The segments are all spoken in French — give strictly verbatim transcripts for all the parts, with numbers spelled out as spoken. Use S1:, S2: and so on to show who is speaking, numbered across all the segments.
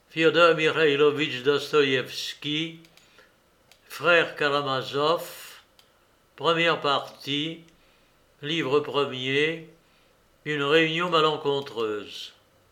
S1: Fyodor Mikhailovitch Dostoïevski, Frère Karamazov, première partie, livre premier, une réunion malencontreuse.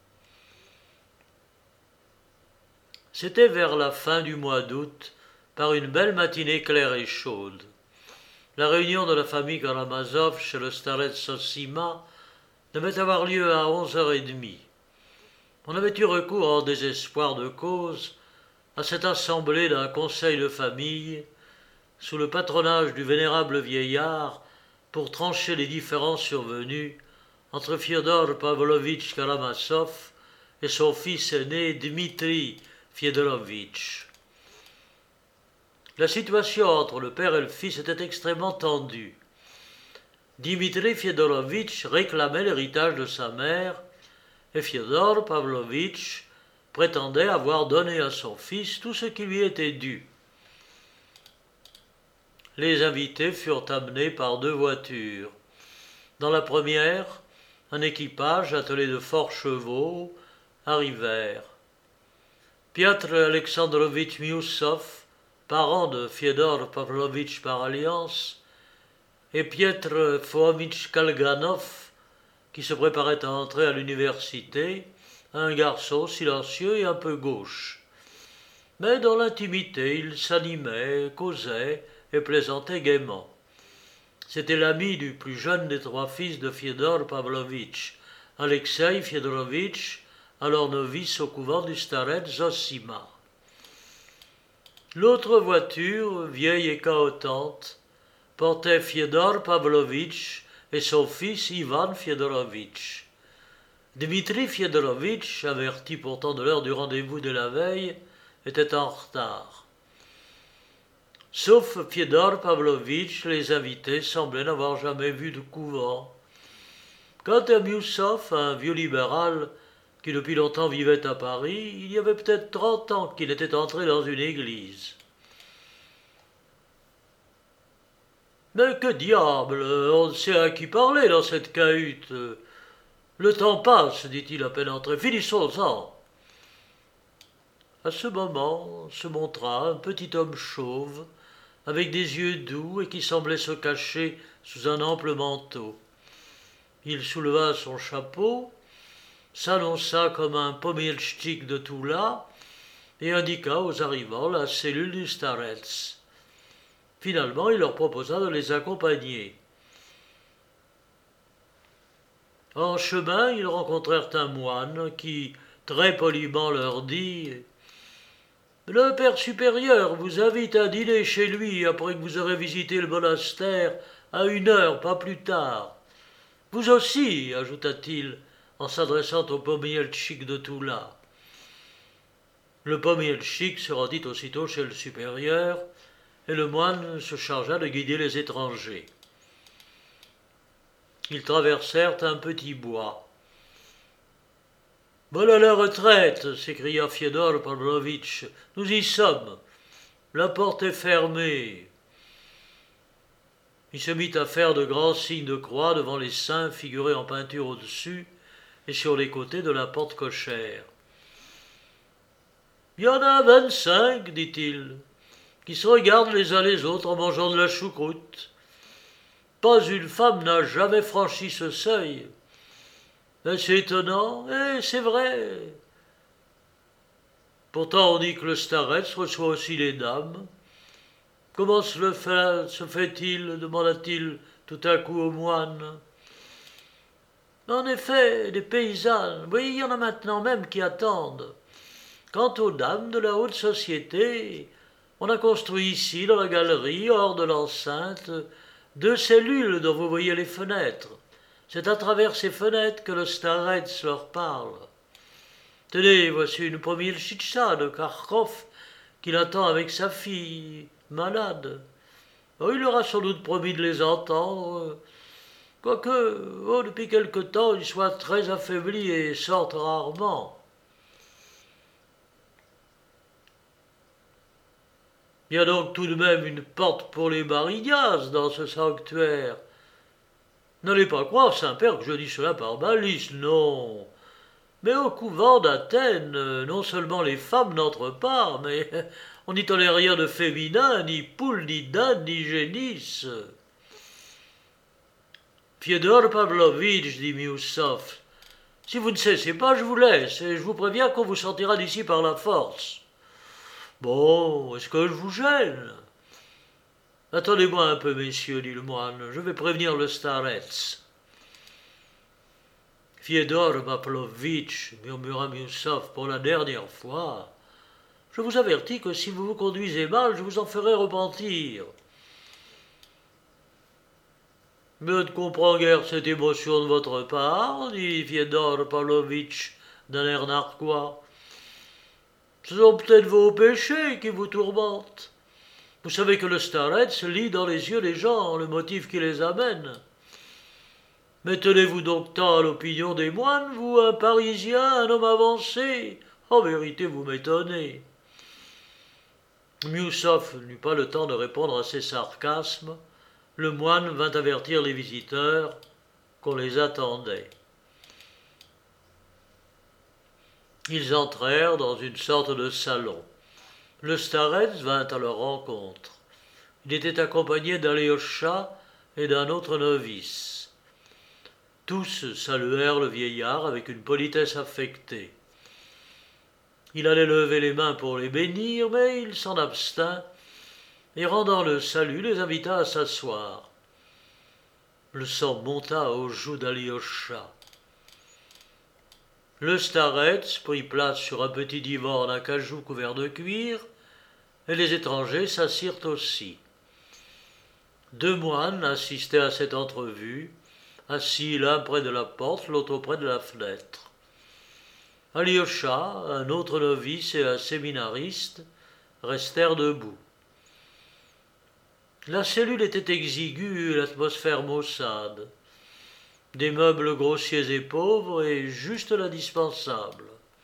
S1: C'était vers la fin du mois d'août, par une belle matinée claire et chaude. La réunion de la famille Karamazov chez le starets Zossima devait avoir lieu à onze heures trente. On avait eu recours en désespoir de cause à cette assemblée d'un conseil de famille sous le patronage du vénérable vieillard pour trancher les différends survenus entre Fyodor Pavlovitch Karamazov et son fils aîné Dmitri Fyodorovitch. La situation entre le père et le fils était extrêmement tendue. Dmitri Fyodorovitch réclamait l'héritage de sa mère et Fyodor Pavlovitch prétendait avoir donné à son fils tout ce qui lui était dû. Les invités furent amenés par deux voitures. Dans la première, un équipage attelé de forts chevaux arrivèrent. Piotr Alexandrovitch Miusov, parent de Fyodor Pavlovitch par alliance, et Piotr Fomitch Kalganov, qui se préparait à entrer à l'université, un garçon silencieux et un peu gauche. Mais dans l'intimité, il s'animait, causait et plaisantait gaiement. C'était l'ami du plus jeune des trois fils de Fyodor Pavlovitch, Alexei Fyodorovitch, alors novice au couvent du starets Zossima. L'autre voiture, vieille et cahotante, portait Fyodor Pavlovitch et son fils Ivan Fyodorovitch. Dmitri Fyodorovitch, averti pourtant de l'heure du rendez-vous de la veille, était en retard. Sauf Fyodor Pavlovitch, les invités semblaient n'avoir jamais vu de couvent. Quant à Miusov, un vieux libéral qui depuis longtemps vivait à Paris, il y avait peut-être trente ans qu'il était entré dans une église. Mais que diable, on ne sait à qui parler dans cette cahute. Le temps passe, dit-il à peine entré, finissons-en. À ce moment se montra un petit homme chauve, avec des yeux doux et qui semblait se cacher sous un ample manteau. Il souleva son chapeau, s'annonça comme un pomielchik de Toula et indiqua aux arrivants la cellule du starets. Finalement, il leur proposa de les accompagner. En chemin, ils rencontrèrent un moine qui, très poliment, leur dit « Le père supérieur vous invite à dîner chez lui après que vous aurez visité le monastère à une heure, pas plus tard. Vous aussi, ajouta-t-il, en s'adressant au pomielchik de Toula. Le pomielchik se rendit aussitôt chez le supérieur, et le moine se chargea de guider les étrangers. Ils traversèrent un petit bois. « Voilà la retraite !» s'écria Fyodor Pavlovitch. « Nous y sommes. La porte est fermée. » Il se mit à faire de grands signes de croix devant les saints figurés en peinture au-dessus et sur les côtés de la porte cochère. « Il y en a vingt-cinq, dit-il, qui se regardent les uns les autres en mangeant de la choucroute. Pas une femme n'a jamais franchi ce seuil. Mais c'est étonnant, et c'est vrai. Pourtant on dit que le starets reçoit aussi les dames. Comment se, le fait, se fait-il, demanda-t-il tout à coup au moine. En effet, des paysannes, oui, il y en a maintenant même qui attendent. Quant aux dames de la haute société, on a construit ici, dans la galerie, hors de l'enceinte, deux cellules dont vous voyez les fenêtres. C'est à travers ces fenêtres que le starets leur parle. Tenez, voici une pomielchitcha de Kharkov qui l'attend avec sa fille, malade. Oh, il leur a sans doute promis de les entendre, quoique, oh, depuis quelque temps, ils soient très affaiblis et sortent rarement. Il y a donc tout de même une porte pour les Marigas dans ce sanctuaire. N'allez pas croire, Saint-Père, que je dis cela par malice, non. Mais au couvent d'Athènes, euh, non seulement les femmes n'entrent pas, mais on n'y tolère rien de féminin, ni poule, ni dinde, ni génisse. Fiodor Pavlovitch, dit Miusov, si vous ne cessez pas, je vous laisse, et je vous préviens qu'on vous sortira d'ici par la force. Bon, est-ce que je vous gêne? Attendez-moi un peu, messieurs, dit le moine, je vais prévenir le starets. Fiodor Pavlovitch, murmura Miusov pour la dernière fois, je vous avertis que si vous vous conduisez mal, je vous en ferai repentir. Mais je ne comprends guère cette émotion de votre part, dit Fiodor Pavlovitch d'un air narquois. Ce sont peut-être vos péchés qui vous tourmentent. Vous savez que le starets lit dans les yeux des gens le motif qui les amène. Mais tenez-vous donc tant à l'opinion des moines, vous, un Parisien, un homme avancé? En vérité, vous m'étonnez. Miusov n'eut pas le temps de répondre à ces sarcasmes. Le moine vint avertir les visiteurs qu'on les attendait. Ils entrèrent dans une sorte de salon. Le starets vint à leur rencontre. Il était accompagné d'Alyosha et d'un autre novice. Tous saluèrent le vieillard avec une politesse affectée. Il allait lever les mains pour les bénir, mais il s'en abstint, et rendant le salut, les invita à s'asseoir. Le sang monta aux joues d'Alyosha. Le starets prit place sur un petit divan en acajou couvert de cuir, et les étrangers s'assirent aussi. Deux moines assistaient à cette entrevue, assis l'un près de la porte, l'autre près de la fenêtre. Alyosha, un autre novice et un séminariste restèrent debout. La cellule était exiguë et l'atmosphère maussade. Des meubles grossiers et pauvres et juste l'indispensable.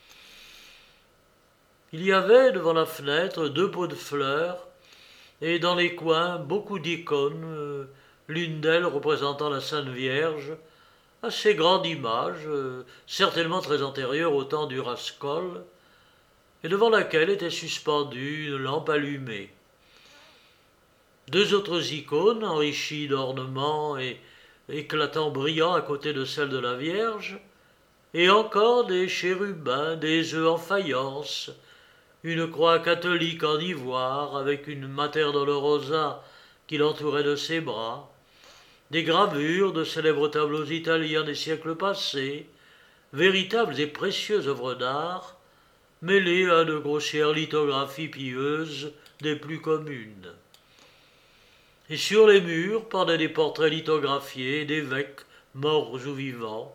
S1: Il y avait devant la fenêtre deux pots de fleurs et dans les coins beaucoup d'icônes, l'une d'elles représentant la Sainte Vierge, assez grande image, certainement très antérieure au temps du Raskol, et devant laquelle était suspendue une lampe allumée. Deux autres icônes, enrichies d'ornements et éclatants brillants à côté de celle de la Vierge, et encore des chérubins, des œufs en faïence, une croix catholique en ivoire avec une Mater Dolorosa qui l'entourait de ses bras, des gravures de célèbres tableaux italiens des siècles passés, véritables et précieuses œuvres d'art, mêlées à de grossières lithographies pieuses des plus communes. Et sur les murs pendaient des portraits lithographiés d'évêques morts ou vivants.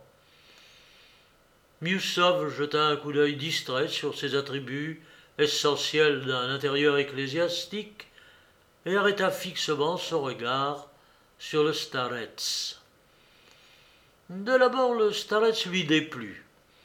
S1: Miusov jeta un coup d'œil distrait sur ces attributs essentiels d'un intérieur ecclésiastique et arrêta fixement son regard sur le starets. De l'abord, le starets lui déplut.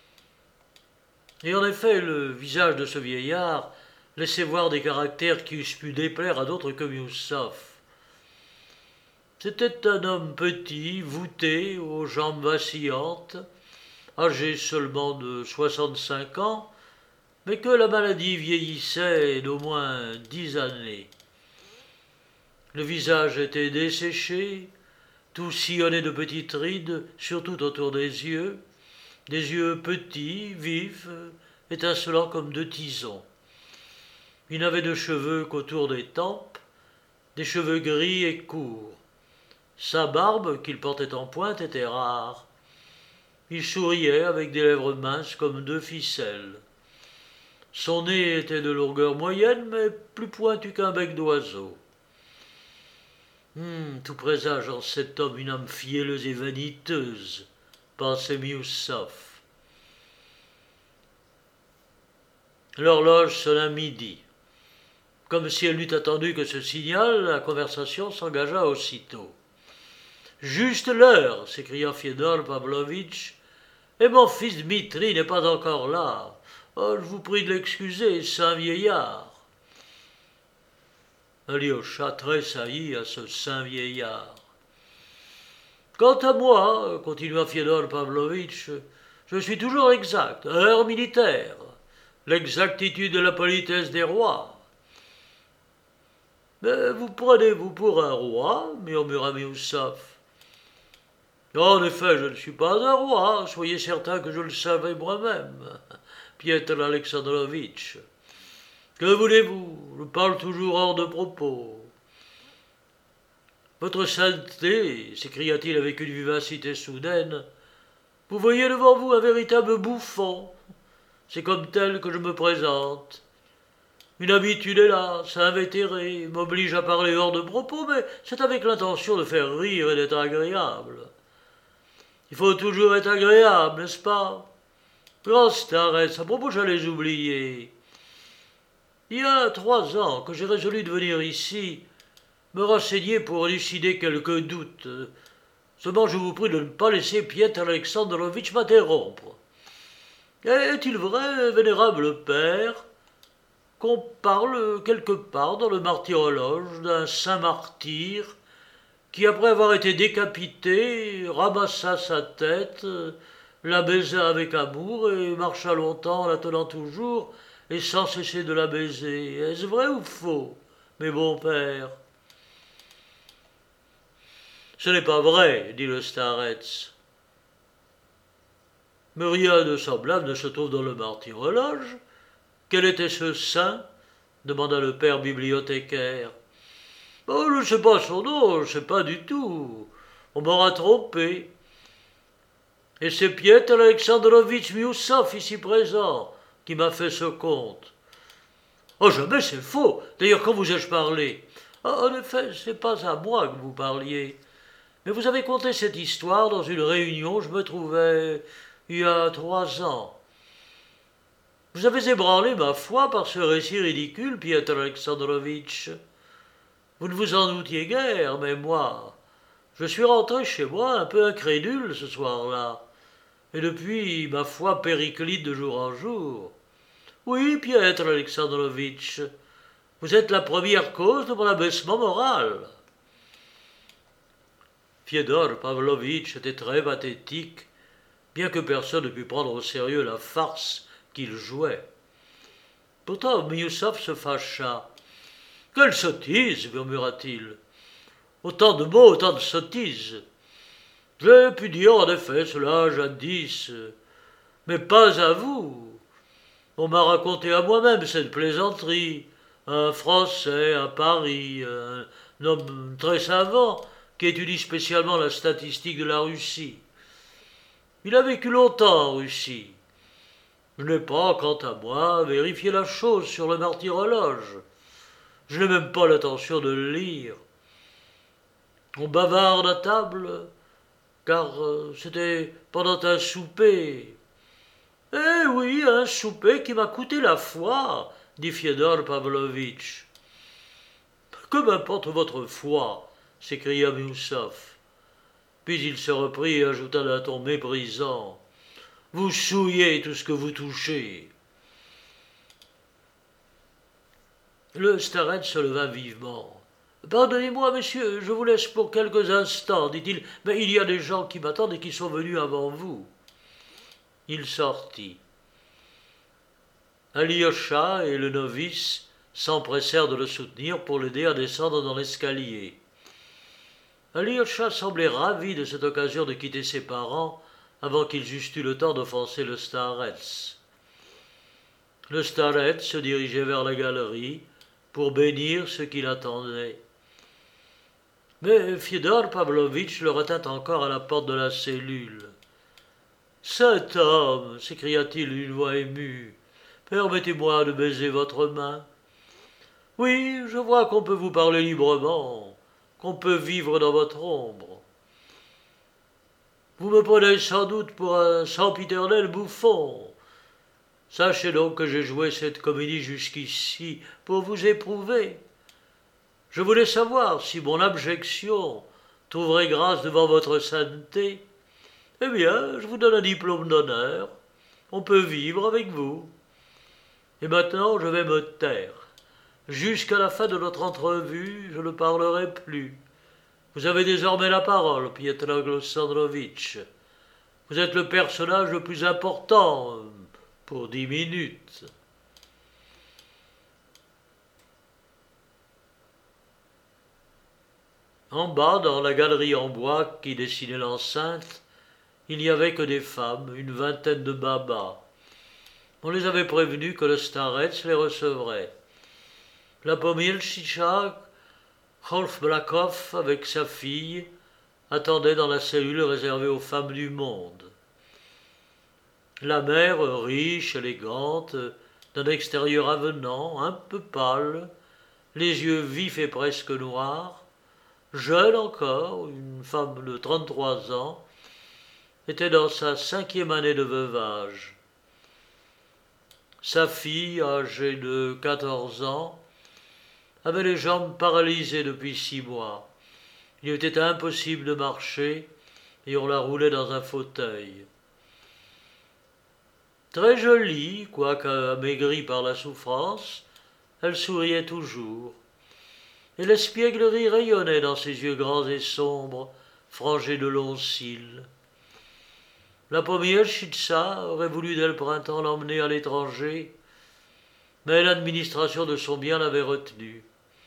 S1: Et en effet, le visage de ce vieillard laissait voir des caractères qui eussent pu déplaire à d'autres que Miusov. C'était un homme petit, voûté, aux jambes vacillantes, âgé seulement de soixante-cinq ans, mais que la maladie vieillissait d'au moins dix années. Le visage était desséché, tout sillonné de petites rides, surtout autour des yeux, des yeux petits, vifs, étincelants comme deux tisons. Il n'avait de cheveux qu'autour des tempes, des cheveux gris et courts. Sa barbe, qu'il portait en pointe, était rare. Il souriait avec des lèvres minces comme deux ficelles. Son nez était de longueur moyenne, mais plus pointu qu'un bec d'oiseau. Hum, tout présage en cet homme une âme fielleuse et vaniteuse, pensait Miusov. L'horloge sonna midi. Comme si elle n'eût attendu que ce signal, la conversation s'engagea aussitôt. « Juste l'heure !» s'écria Fiodor Pavlovitch. « Et mon fils Dmitri n'est pas encore là. Oh, je vous prie de l'excuser, c'est un vieillard. » Alyosha tressaillit à ce saint vieillard. « Quant à moi, continua Fiodor Pavlovitch, Je suis toujours exact, heure militaire, l'exactitude et la politesse des rois. Mais vous prenez-vous pour un roi, murmura Miusov. En effet, je ne suis pas un roi, soyez certain que je le savais moi-même, Piotr Alexandrovitch. Que voulez-vous? Je parle toujours hors de propos. Votre sainteté, s'écria-t-il avec une vivacité soudaine, vous voyez devant vous un véritable bouffon. C'est comme tel que je me présente. Une habitude, hélas, invétérée, m'oblige à parler hors de propos, mais c'est avec l'intention de faire rire et d'être agréable. Il faut toujours être agréable, n'est-ce pas? Grand Starets, à propos, j'allais oublier. Il y a trois ans que j'ai résolu de venir ici me renseigner pour élucider quelques doutes. Seulement, je vous prie de ne pas laisser Piotr Alexandrovitch m'interrompre. Est-il vrai, vénérable père, qu'on parle quelque part dans le martyrologe d'un saint martyr qui, après avoir été décapité, ramassa sa tête, la baisa avec amour et marcha longtemps la tenant toujours et sans cesser de la baiser? Est-ce vrai ou faux, mes bons pères? Ce n'est pas vrai, dit le starets. Mais rien de semblable ne se trouve dans le martyrologe. Quel était ce saint? Demanda le père bibliothécaire. Oh, je ne sais pas son nom, je ne sais pas du tout. On m'aura trompé. Et c'est Piotr Alexandrovitch Miusov, ici présent, qui m'a fait ce conte. Oh, jamais, c'est faux. D'ailleurs, quand vous ai-je parlé? Oh, en effet, ce n'est pas à moi que vous parliez. Mais vous avez conté cette histoire dans une réunion où je me trouvais il y a trois ans. Vous avez ébranlé ma foi par ce récit ridicule, Piotr Alexandrovitch. Vous ne vous en doutiez guère, mais moi, je suis rentré chez moi un peu incrédule ce soir-là, et depuis, ma foi périclite de jour en jour. Oui, Piotr Alexandrovitch, vous êtes la première cause de mon abaissement moral. Fiodor Pavlovitch était très pathétique, bien que personne ne pût prendre au sérieux la farce qu'il jouait. Pourtant, Miusov se fâcha. « Quelle sottise !» murmura-t-il. « Autant de mots, autant de sottises. J'ai pu dire en effet cela jadis, mais pas à vous. On m'a raconté à moi-même cette plaisanterie. Un Français à Paris, un homme très savant, qui étudie spécialement la statistique de la Russie. Il a vécu longtemps en Russie. Je n'ai pas, quant à moi, vérifié la chose sur le martyrologe. Je n'ai même pas l'intention de le lire. On bavarde à table, car euh, c'était pendant un souper. Eh oui, un souper qui m'a coûté la foi, dit Fiodor Pavlovitch. Que m'importe votre foi, s'écria Miusov. Puis il se reprit et ajouta d'un ton méprisant. Vous souillez tout ce que vous touchez. Le starets se leva vivement. Pardonnez-moi, messieurs, je vous laisse pour quelques instants, dit-il, mais il y a des gens qui m'attendent et qui sont venus avant vous. Il sortit. Alyosha et le novice s'empressèrent de le soutenir pour l'aider à descendre dans l'escalier. Alyosha semblait ravi de cette occasion de quitter ses parents avant qu'ils eussent eu le temps d'offenser le starets. Le starets se dirigeait vers la galerie pour bénir ceux qui l'attendaient. Mais Fiodor Pavlovitch le retint encore à la porte de la cellule. « Saint homme !» s'écria-t-il d'une voix émue, « permettez-moi de baiser votre main. Oui, je vois qu'on peut vous parler librement, qu'on peut vivre dans votre ombre. Vous me prenez sans doute pour un sempiternel bouffon. Sachez donc que j'ai joué cette comédie jusqu'ici pour vous éprouver. Je voulais savoir si mon abjection trouverait grâce devant votre sainteté. Eh bien, je vous donne un diplôme d'honneur. On peut vivre avec vous. Et maintenant, je vais me taire. Jusqu'à la fin de notre entrevue, je ne parlerai plus. Vous avez désormais la parole, Piotr Alexandrovitch. Vous êtes le personnage le plus important euh, pour dix minutes. » En bas, dans la galerie en bois qui dessinait l'enceinte, il n'y avait que des femmes, une vingtaine de babas. On les avait prévenus que le starets les recevrait. La Pomilchicha, Rolf Blakov, avec sa fille, attendait dans la cellule réservée aux femmes du monde. La mère, riche, élégante, d'un extérieur avenant, un peu pâle, les yeux vifs et presque noirs, jeune encore, une femme de trente-trois ans, était dans sa cinquième année de veuvage. Sa fille, âgée de quatorze ans, avait les jambes paralysées depuis six mois. Il était impossible de marcher et on la roulait dans un fauteuil. Très jolie, quoique amaigrie par la souffrance, elle souriait toujours. Et l'espièglerie rayonnait dans ses yeux grands et sombres, frangés de longs cils. La Pomilchicha aurait voulu dès le printemps l'emmener à l'étranger, mais l'administration de son bien l'avait retenue.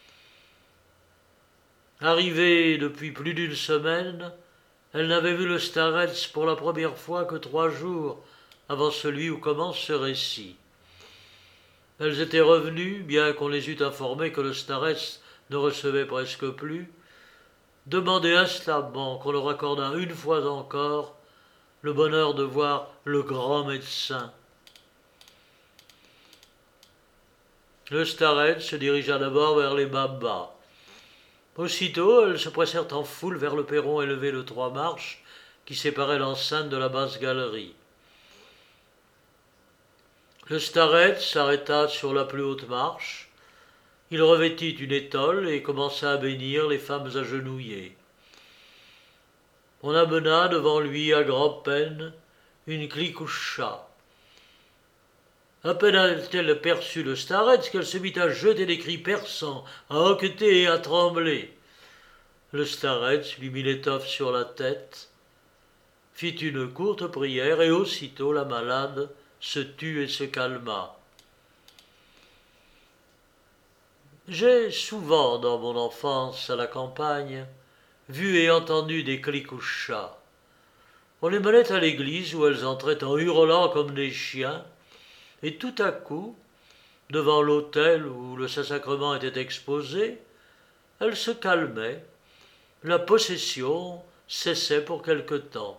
S1: Arrivée depuis plus d'une semaine, elle n'avait vu le starets pour la première fois que trois jours avant celui où commence ce récit. Elles étaient revenues, bien qu'on les eût informées que le starets ne recevait presque plus, demander instamment qu'on leur accordât une fois encore le bonheur de voir le grand médecin. Le starets se dirigea d'abord vers les babas. Aussitôt, elles se pressèrent en foule vers le perron élevé de trois marches qui séparait l'enceinte de la basse galerie. Le starets s'arrêta sur la plus haute marche. Il revêtit une étole et commença à bénir les femmes agenouillées. On amena devant lui à grand-peine une cliquoucha. À peine a-t-elle perçu le starets qu'elle se mit à jeter des cris perçants, à hoqueter et à trembler. Le starets lui mit l'étoffe sur la tête, fit une courte prière et aussitôt la malade se tut et se calma. J'ai souvent, dans mon enfance à la campagne, vu et entendu des cliquouchas. On les menait à l'église où elles entraient en hurlant comme des chiens, et tout à coup, devant l'autel où le Saint-Sacrement était exposé, elles se calmaient, la possession cessait pour quelque temps.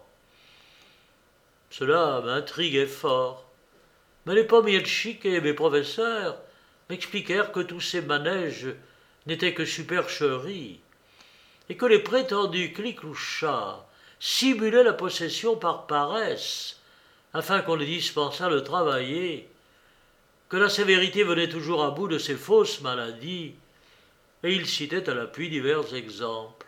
S1: Cela m'intriguait fort, mais les Pomilchik et mes professeurs m'expliquèrent que tous ces manèges n'étaient que supercheries, et que les prétendus cliquouchas simulaient la possession par paresse, afin qu'on les dispensât de travailler, que la sévérité venait toujours à bout de ces fausses maladies, et ils citaient à l'appui divers exemples.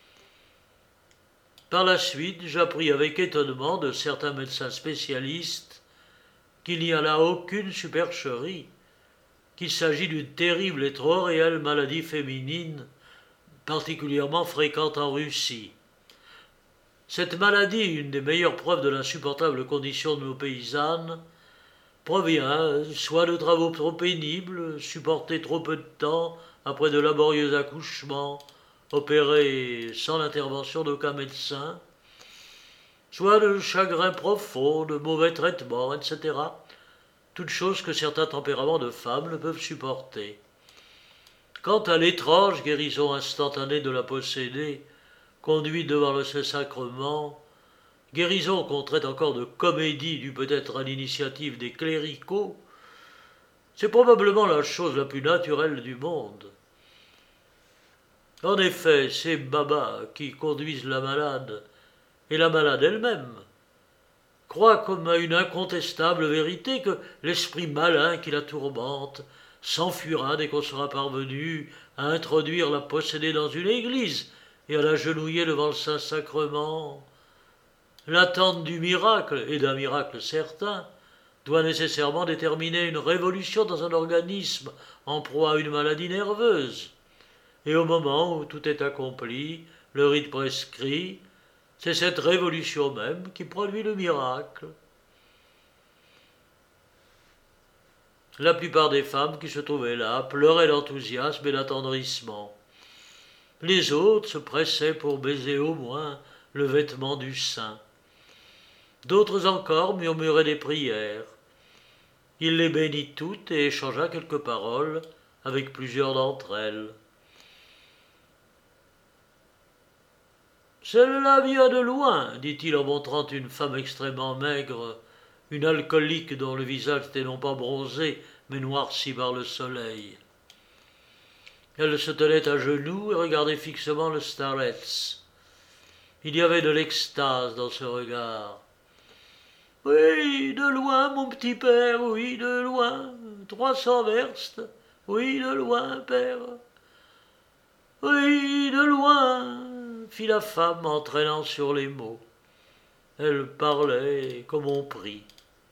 S1: Par la suite, j'appris avec étonnement de certains médecins spécialistes qu'il n'y a là aucune supercherie, qu'il s'agit d'une terrible et trop réelle maladie féminine, particulièrement fréquente en Russie. Cette maladie, une des meilleures preuves de l'insupportable condition de nos paysannes, provient soit de travaux trop pénibles, supportés trop peu de temps après de laborieux accouchements, opérés sans l'intervention d'aucun médecin, soit de chagrins profonds, de mauvais traitements, et cetera, toutes choses que certains tempéraments de femmes ne peuvent supporter. Quant à l'étrange guérison instantanée de la possédée, conduite devant le Saint-Sacrement, guérison qu'on traite encore de comédie due peut-être à l'initiative des cléricaux, c'est probablement la chose la plus naturelle du monde. En effet, ces babas qui conduisent la malade, et la malade elle-même, croient comme à une incontestable vérité que l'esprit malin qui la tourmente s'enfuira dès qu'on sera parvenu à introduire la possédée dans une église et à l'agenouiller devant le Saint-Sacrement. L'attente du miracle, et d'un miracle certain, doit nécessairement déterminer une révolution dans un organisme en proie à une maladie nerveuse. Et au moment où tout est accompli, le rite prescrit, C'est cette révolution même qui produit le miracle. La plupart des femmes qui se trouvaient là pleuraient d'enthousiasme et d'attendrissement. Les autres se pressaient pour baiser au moins le vêtement du saint. D'autres encore murmuraient des prières. Il les bénit toutes et échangea quelques paroles avec plusieurs d'entre elles. « Celle-là vient de loin, dit-il en montrant une femme extrêmement maigre, une alcoolique dont le visage n'était non pas bronzé, mais noirci par le soleil. Elle se tenait à genoux et regardait fixement le starets. Il y avait de l'extase dans ce regard. « Oui, de loin, mon petit père, oui, de loin, trois cents verstes, oui, de loin, père. Oui, de loin, fit la femme en traînant sur les mots. Elle parlait comme on prie.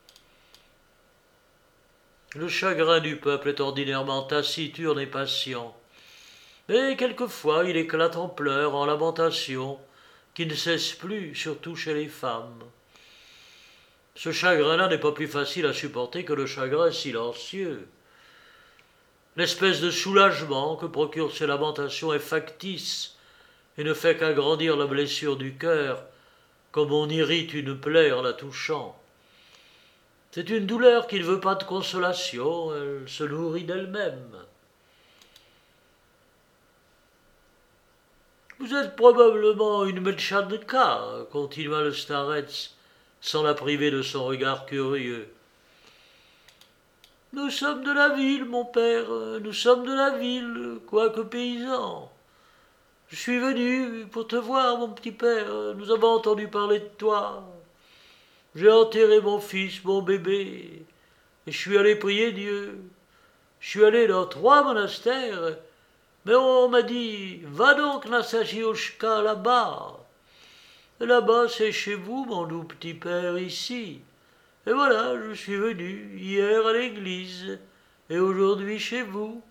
S1: Le chagrin du peuple est ordinairement taciturne et patient, mais quelquefois il éclate en pleurs, en lamentations, qui ne cessent plus, surtout chez les femmes. Ce chagrin-là n'est pas plus facile à supporter que le chagrin silencieux. L'espèce de soulagement que procurent ces lamentations est factice et ne fait qu'agrandir la blessure du cœur, comme on irrite une plaie en la touchant. C'est une douleur qui ne veut pas de consolation, elle se nourrit d'elle-même. Vous êtes probablement une Metchanka, continua le starets, sans la priver de son regard curieux. Nous sommes de la ville, mon père, nous sommes de la ville, quoique paysans. Je suis venu pour te voir, mon petit père, nous avons entendu parler de toi. J'ai enterré mon fils, mon bébé, et je suis allé prier Dieu. Je suis allé dans trois monastères, mais on m'a dit, va donc Nassagioshka là-bas. Et là-bas, c'est chez vous, mon doux petit père, ici. Et voilà, je suis venu hier à l'église, et aujourd'hui chez vous.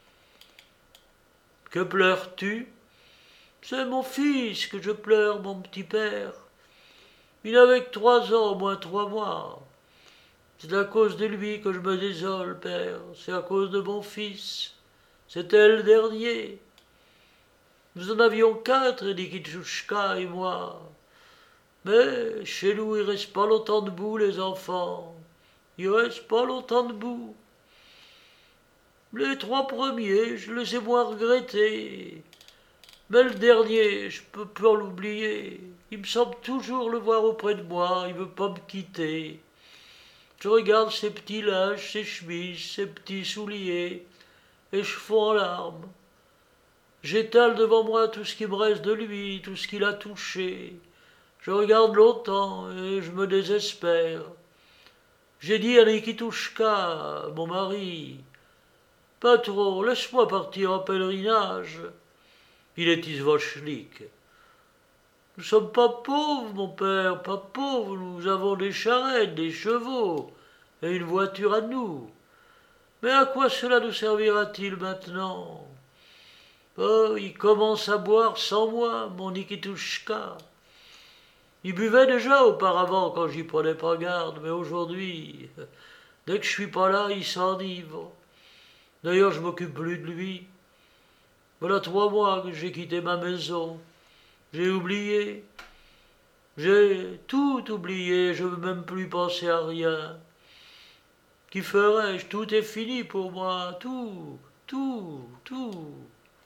S1: Que pleures-tu? C'est mon fils que je pleure, mon petit père. Il n'avait que trois ans, moins trois mois. C'est à cause de lui que je me désole, père. C'est à cause de mon fils. C'était le dernier. Nous en avions quatre, Nikitushka et moi. Mais chez nous, ils restent pas longtemps debout, les enfants. Ils restent pas longtemps debout. Les trois premiers, je les ai moins regrettés. Mais le dernier, je peux pas l'oublier. Il me semble toujours le voir auprès de moi, il veut pas me quitter. Je regarde ses petits linges, ses chemises, ses petits souliers, et je fonds en larmes. J'étale devant moi tout ce qui me reste de lui, tout ce qu'il a touché. Je regarde longtemps et je me désespère. J'ai dit à Nikitushka, mon mari, « Patron, laisse-moi partir en pèlerinage. » Il est izvoshnik. « Nous sommes pas pauvres, mon père, pas pauvres. Nous avons des charrettes, des chevaux et une voiture à nous. Mais à quoi cela nous servira-t-il maintenant? Oh, il commence à boire sans moi, mon Nikitushka. Il buvait déjà auparavant quand j'y prenais pas garde, mais aujourd'hui, dès que je suis pas là, il s'enivre. D'ailleurs, je m'occupe plus de lui. Voilà trois mois que j'ai quitté ma maison. J'ai oublié. J'ai tout oublié, je ne veux même plus penser à rien. Qu'y ferais-je? Tout est fini pour moi, tout, tout, tout.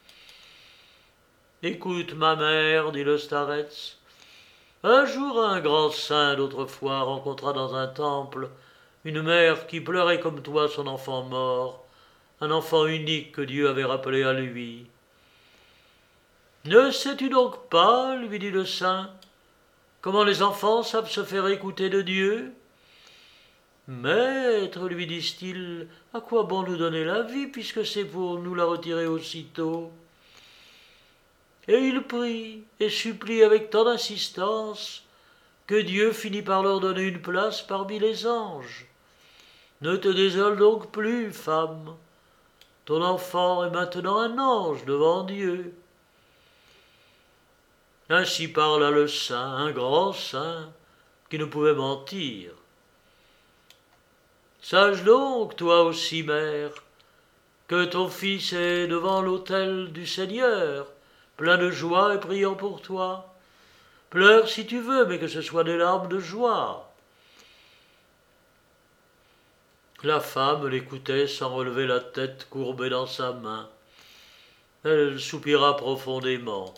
S1: Écoute, ma mère, dit le starets. Un jour, un grand saint d'autrefois rencontra dans un temple une mère qui pleurait comme toi son enfant mort, un enfant unique que Dieu avait rappelé à lui. Ne sais-tu donc pas, lui dit le saint, comment les enfants savent se faire écouter de Dieu? Maître, lui disent-ils, à quoi bon nous donner la vie, puisque c'est pour nous la retirer aussitôt? Et il prie et supplie avec tant d'insistance que Dieu finit par leur donner une place parmi les anges. Ne te désole donc plus, femme. Ton enfant est maintenant un ange devant Dieu. Ainsi parla le saint, un grand saint, qui ne pouvait mentir. Sache donc, toi aussi, mère, que ton fils est devant l'autel du Seigneur, plein de joie et priant pour toi. Pleure si tu veux, mais que ce soit des larmes de joie. La femme l'écoutait sans relever la tête courbée dans sa main. Elle soupira profondément.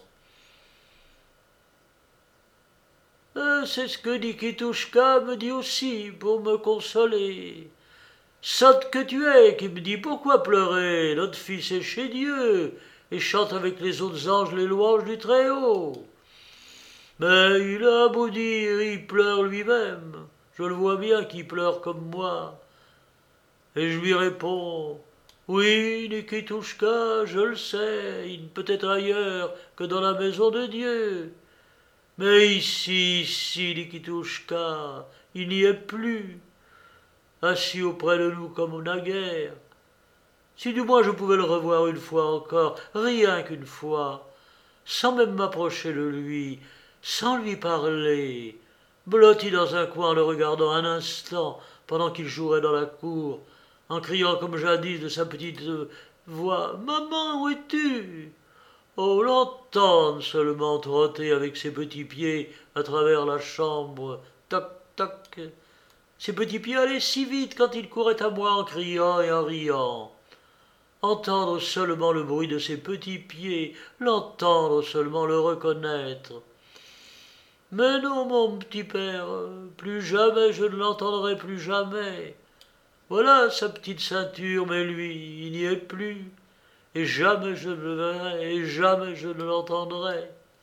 S1: Euh, c'est ce que Nikitushka me dit aussi, pour me consoler. Sotte que tu es, qui me dit pourquoi pleurer, notre fils est chez Dieu, et chante avec les autres anges les louanges du Très-Haut. Mais il a beau dire, il pleure lui-même, je le vois bien qu'il pleure comme moi. Et je lui réponds, oui, Nikitushka, je le sais, il ne peut être ailleurs que dans la maison de Dieu. Mais ici, ici, Nikitushka, il n'y est plus, assis auprès de nous comme naguère. Si du moins je pouvais le revoir une fois encore, rien qu'une fois, sans même m'approcher de lui, sans lui parler, blotti dans un coin en le regardant un instant pendant qu'il jouerait dans la cour, en criant comme jadis de sa petite voix « Maman, où es-tu » Oh, l'entendre seulement trotter avec ses petits pieds à travers la chambre, toc, toc. Ses petits pieds allaient si vite quand il courait à moi en criant et en riant. Entendre seulement le bruit de ses petits pieds, l'entendre seulement le reconnaître. Mais non, mon petit père, plus jamais je ne l'entendrai, plus jamais. Voilà sa petite ceinture, mais lui, il n'y est plus. Et jamais je ne le verrai, et jamais je ne l'entendrai.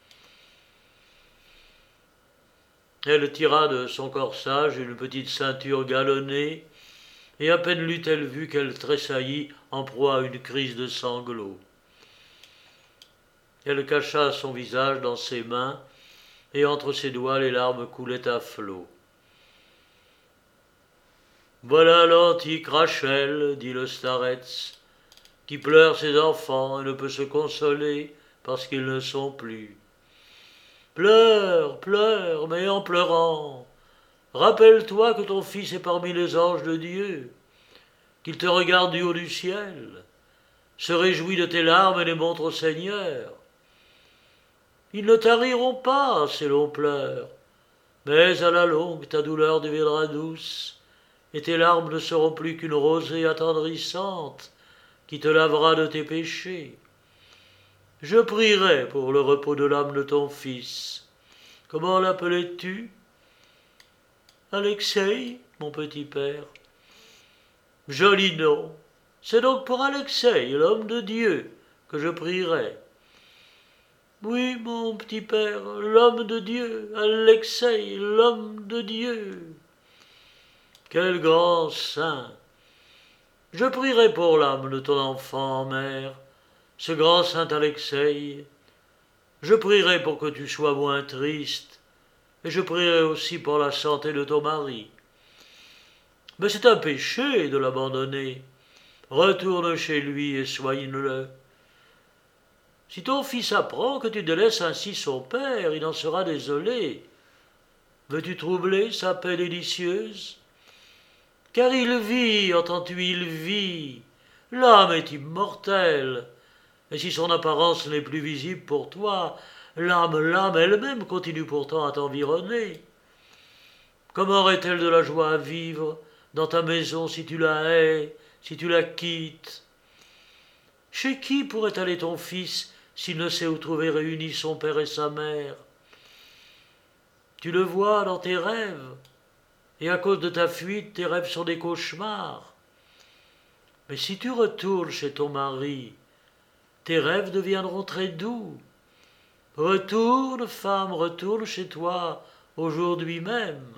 S1: Elle tira de son corsage une petite ceinture galonnée, et à peine l'eut-elle vue qu'elle tressaillit en proie à une crise de sanglots. Elle cacha son visage dans ses mains, et entre ses doigts les larmes coulaient à flots. « Voilà l'antique Rachel, dit le starets, qui pleure ses enfants et ne peut se consoler parce qu'ils ne sont plus. Pleure, pleure, mais en pleurant, rappelle-toi que ton fils est parmi les anges de Dieu, qu'il te regarde du haut du ciel, se réjouit de tes larmes et les montre au Seigneur. Ils ne tariront pas, ces longs pleurs, mais à la longue ta douleur deviendra douce, et tes larmes ne seront plus qu'une rosée attendrissante qui te lavera de tes péchés. Je prierai pour le repos de l'âme de ton fils. Comment l'appelais-tu? Alexei, mon petit père. Joli nom. C'est donc pour Alexei, l'homme de Dieu, que je prierai. Oui, mon petit père, l'homme de Dieu, Alexei, l'homme de Dieu. Quel grand saint! Je prierai pour l'âme de ton enfant, mère, ce grand saint Alexei. Je prierai pour que tu sois moins triste, et je prierai aussi pour la santé de ton mari. Mais c'est un péché de l'abandonner. Retourne chez lui et soigne-le. Si ton fils apprend que tu délaisses ainsi son père, il en sera désolé. Veux-tu troubler sa paix délicieuse? Car il vit, entends-tu, il vit. L'âme est immortelle. Et si son apparence n'est plus visible pour toi, l'âme, l'âme elle-même continue pourtant à t'environner. Comment aurait-elle de la joie à vivre dans ta maison si tu la hais, si tu la quittes? Chez qui pourrait aller ton fils s'il ne sait où trouver réunis son père et sa mère? Tu le vois dans tes rêves, et à cause de ta fuite, tes rêves sont des cauchemars. Mais si tu retournes chez ton mari, tes rêves deviendront très doux. Retourne, femme, retourne chez toi, aujourd'hui même.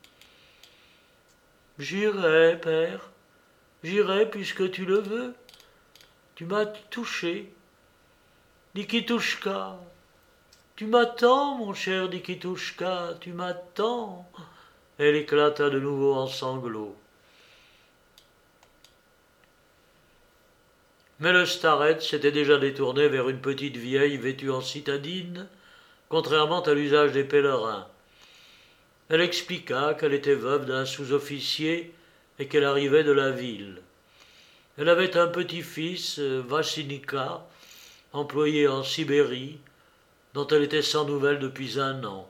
S1: J'irai, père, j'irai puisque tu le veux. Tu m'as touché. Nikitushka, tu m'attends, mon cher Nikitushka, tu m'attends. Elle éclata de nouveau en sanglots. Mais le starets s'était déjà détourné vers une petite vieille vêtue en citadine, contrairement à l'usage des pèlerins. Elle expliqua qu'elle était veuve d'un sous-officier et qu'elle arrivait de la ville. Elle avait un petit-fils, Vassilika, employé en Sibérie, dont elle était sans nouvelles depuis un an.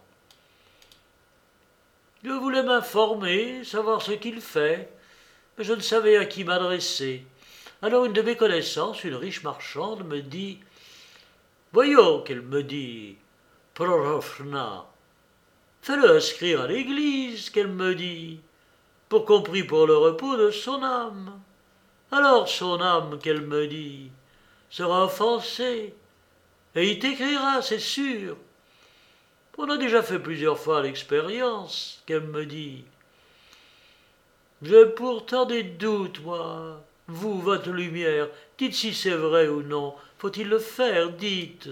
S1: Je voulais m'informer, savoir ce qu'il fait, mais je ne savais à qui m'adresser. Alors une de mes connaissances, une riche marchande, me dit « Voyons, qu'elle me dit, Prorofna, fais-le inscrire à l'église, qu'elle me dit, pour qu'on prie pour le repos de son âme. Alors son âme, qu'elle me dit, sera offensée, et il t'écrira, c'est sûr. On a déjà fait plusieurs fois l'expérience, qu'elle me dit. J'ai pourtant des doutes, moi. Vous, votre lumière, dites si c'est vrai ou non. Faut-il le faire, dites.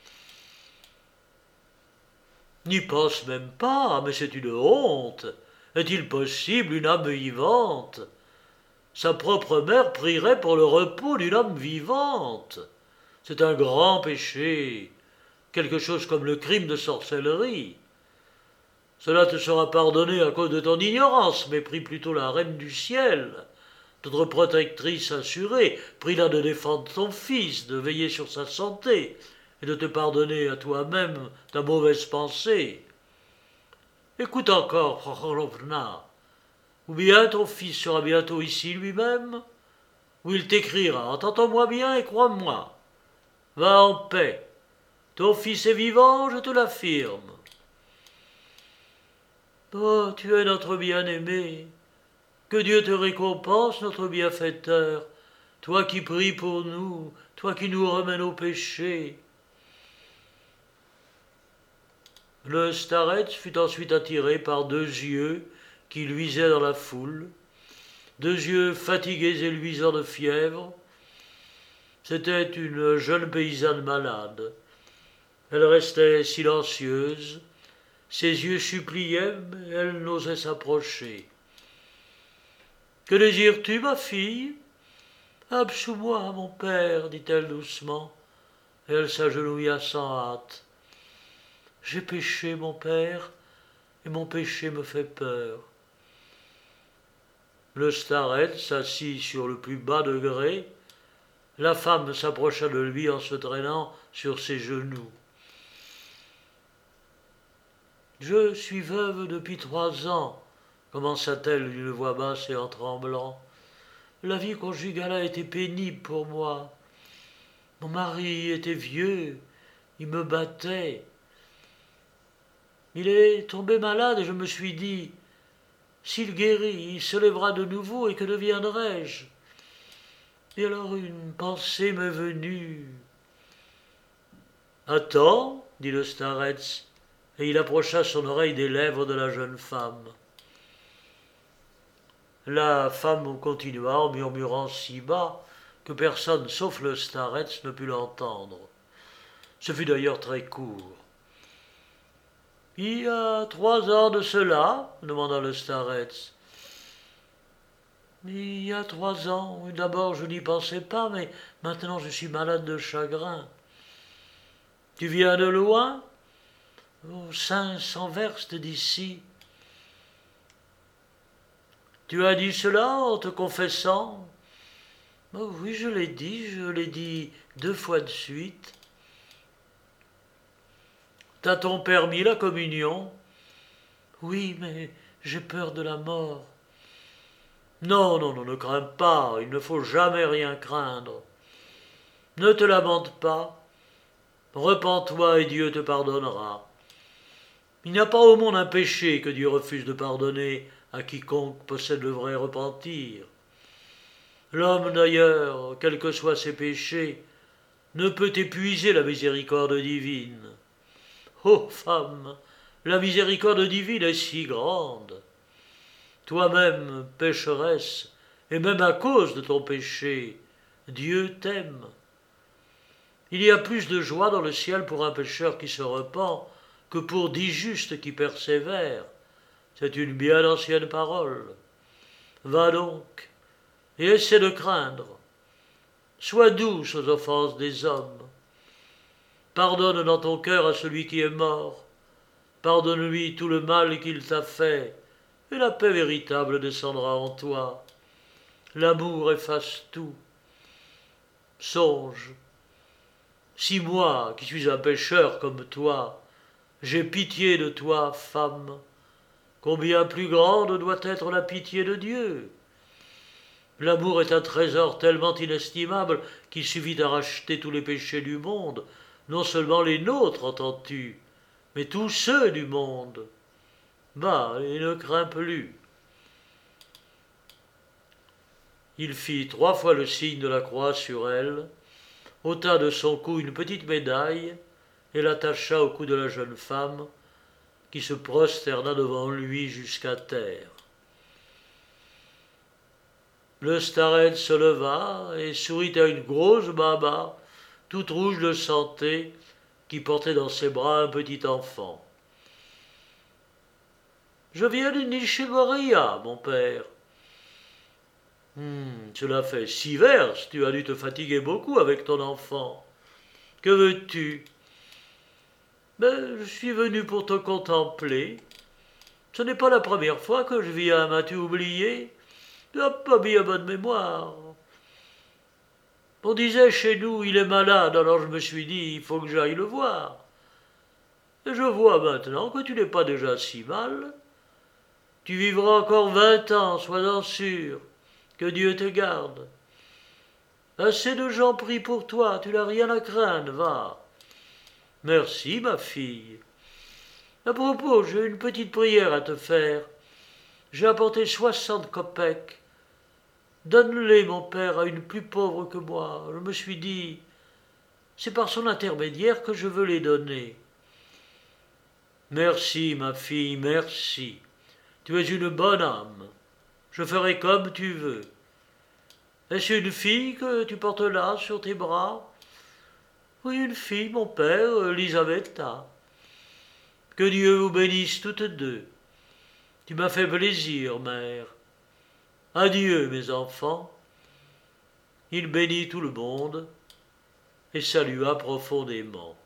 S1: N'y pense même pas, mais c'est une honte. Est-il possible une âme vivante? Sa propre mère prierait pour le repos d'une âme vivante. C'est un grand péché, quelque chose comme le crime de sorcellerie. Cela te sera pardonné à cause de ton ignorance, mais prie plutôt la reine du ciel, notre protectrice assurée, prie-la de défendre ton fils, de veiller sur sa santé, et de te pardonner à toi-même ta mauvaise pensée. Écoute encore, Prohorovna, ou bien ton fils sera bientôt ici lui-même, ou il t'écrira, entends-moi bien et crois-moi. Va en paix, ton fils est vivant, je te l'affirme. Oh, tu es notre bien-aimé, que Dieu te récompense, notre bienfaiteur, toi qui pries pour nous, toi qui nous remets nos péchés. Le starets fut ensuite attiré par deux yeux qui luisaient dans la foule, deux yeux fatigués et luisants de fièvre. C'était une jeune paysanne malade. Elle restait silencieuse, ses yeux suppliaient, mais elle n'osait s'approcher. « Que désires-tu, ma fille ?»« Absous-moi, mon père, dit-elle doucement, et elle s'agenouilla sans hâte. « J'ai péché, mon père, et mon péché me fait peur. » Le starets s'assit sur le plus bas degré. La femme s'approcha de lui en se traînant sur ses genoux. « Je suis veuve depuis trois ans, commença-t-elle d'une voix basse et en tremblant. La vie conjugale a été pénible pour moi. Mon mari était vieux, il me battait. Il est tombé malade et je me suis dit, s'il guérit, il se lèvera de nouveau et que deviendrai-je? Et alors une pensée m'est venue. Attends, dit le starets, et il approcha son oreille des lèvres de la jeune femme. La femme continua en murmurant si bas que personne, sauf le starets, ne put l'entendre. Ce fut d'ailleurs très court. « Il y a trois ans de cela ?» demanda le starets. « Il y a trois ans. D'abord, je n'y pensais pas, mais maintenant je suis malade de chagrin. »« Tu viens de loin ?»« Aux cinq cents verstes d'ici. » « Tu as dit cela en te confessant ?»« Oh oui, je l'ai dit, je l'ai dit deux fois de suite. »« T'a-t-on permis la communion ?»« Oui, mais j'ai peur de la mort. »« Non, non, non, ne crains pas, il ne faut jamais rien craindre. Ne te lamente pas, repens-toi et Dieu te pardonnera. Il n'y a pas au monde un péché que Dieu refuse de pardonner à quiconque possède le vrai repentir. L'homme, d'ailleurs, quels que soient ses péchés, ne peut épuiser la miséricorde divine. Ô femme, la miséricorde divine est si grande. Toi-même, pécheresse, et même à cause de ton péché, Dieu t'aime. Il y a plus de joie dans le ciel pour un pécheur qui se repent que pour dix justes qui persévèrent. C'est une bien ancienne parole. Va donc, et essaie de craindre. Sois douce aux offenses des hommes. Pardonne dans ton cœur à celui qui est mort. Pardonne-lui tout le mal qu'il t'a fait, et la paix véritable descendra en toi. L'amour efface tout. Songe, si moi, qui suis un pécheur comme toi, j'ai pitié de toi, femme, combien plus grande doit être la pitié de Dieu. L'amour est un trésor tellement inestimable qu'il suffit d'en racheter tous les péchés du monde, non seulement les nôtres, entends-tu, mais tous ceux du monde. Bah, et ne crains plus. Il fit trois fois le signe de la croix sur elle, ôta de son cou une petite médaille et l'attacha au cou de la jeune femme, qui se prosterna devant lui jusqu'à terre. Le starets se leva et sourit à une grosse baba, toute rouge de santé, qui portait dans ses bras un petit enfant. « Je viens de Nichegoria, mon père. Hmm, cela fait six verses, tu as dû te fatiguer beaucoup avec ton enfant. Que veux-tu ? Ben, je suis venu pour te contempler. Ce n'est pas la première fois que je viens, m'as-tu oublié ? Tu n'as pas bien bonne mémoire. On disait chez nous, il est malade, alors je me suis dit, il faut que j'aille le voir. Et je vois maintenant que tu n'es pas déjà si mal. Tu vivras encore vingt ans, sois-en sûr. Que Dieu te garde. Assez de gens prient pour toi, tu n'as rien à craindre, va. Merci, ma fille. À propos, j'ai une petite prière à te faire. J'ai apporté soixante kopecks. Donne-les, mon père, à une plus pauvre que moi. Je me suis dit, c'est par son intermédiaire que je veux les donner. Merci, ma fille, merci. Tu es une bonne âme. Je ferai comme tu veux. Est-ce une fille que tu portes là, sur tes bras ? Oui, une fille, mon père, Elisabetta. Que Dieu vous bénisse toutes deux. Tu m'as fait plaisir, mère. Adieu, mes enfants. Il bénit tout le monde et salua profondément.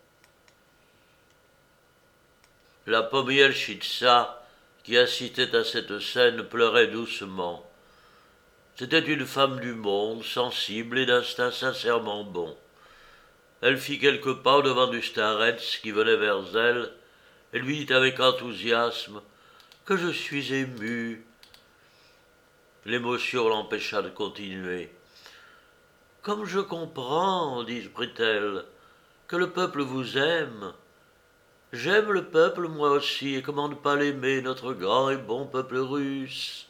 S1: La Pomielchitsa, qui assistait à cette scène, pleurait doucement. C'était une femme du monde, sensible et d'instinct sincèrement bon. Elle fit quelques pas au-devant du starets qui venait vers elle et lui dit avec enthousiasme que je suis émue. L'émotion l'empêcha de continuer. « Comme je comprends, dit-elle, que le peuple vous aime. J'aime le peuple moi aussi, et comment ne pas l'aimer, notre grand et bon peuple russe.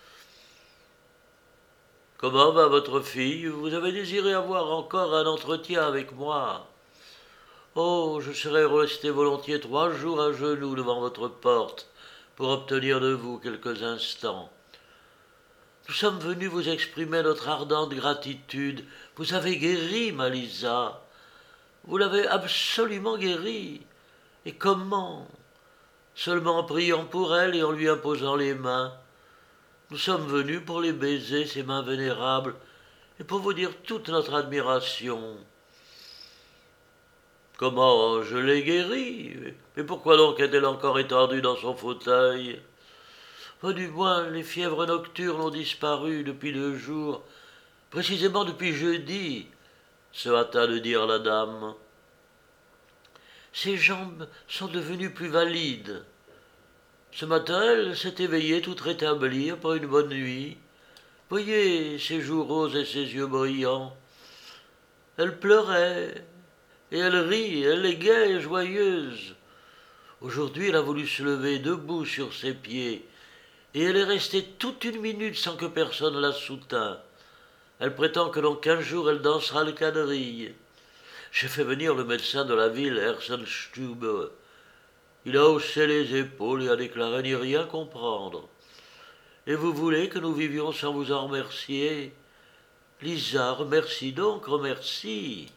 S1: Comment va votre fille ? Vous avez désiré avoir encore un entretien avec moi. Oh, je serais resté volontiers trois jours à genoux devant votre porte pour obtenir de vous quelques instants. Nous sommes venus vous exprimer notre ardente gratitude. Vous avez guéri, ma Lisa. Vous l'avez absolument guérie. Et comment ? Seulement en priant pour elle et en lui imposant les mains. Nous sommes venus pour les baiser, ces mains vénérables, et pour vous dire toute notre admiration. Comment je l'ai guérie ? Mais pourquoi donc est-elle encore étendue dans son fauteuil ? Oh, du moins, les fièvres nocturnes ont disparu depuis deux jours, précisément depuis jeudi, se hâta de dire la dame. Ses jambes sont devenues plus valides. Ce matin, elle s'est éveillée toute rétablie après une bonne nuit. Voyez ses joues roses et ses yeux brillants. Elle pleurait, et elle rit, elle est gaie et joyeuse. Aujourd'hui, elle a voulu se lever debout sur ses pieds, et elle est restée toute une minute sans que personne la soutînt. Elle prétend que dans quinze jours, elle dansera le quadrille. J'ai fait venir le médecin de la ville, Hersenstube. Il a haussé les épaules et a déclaré n'y rien comprendre. Et vous voulez que nous vivions sans vous en remercier ? Lisa, remercie donc, remercie.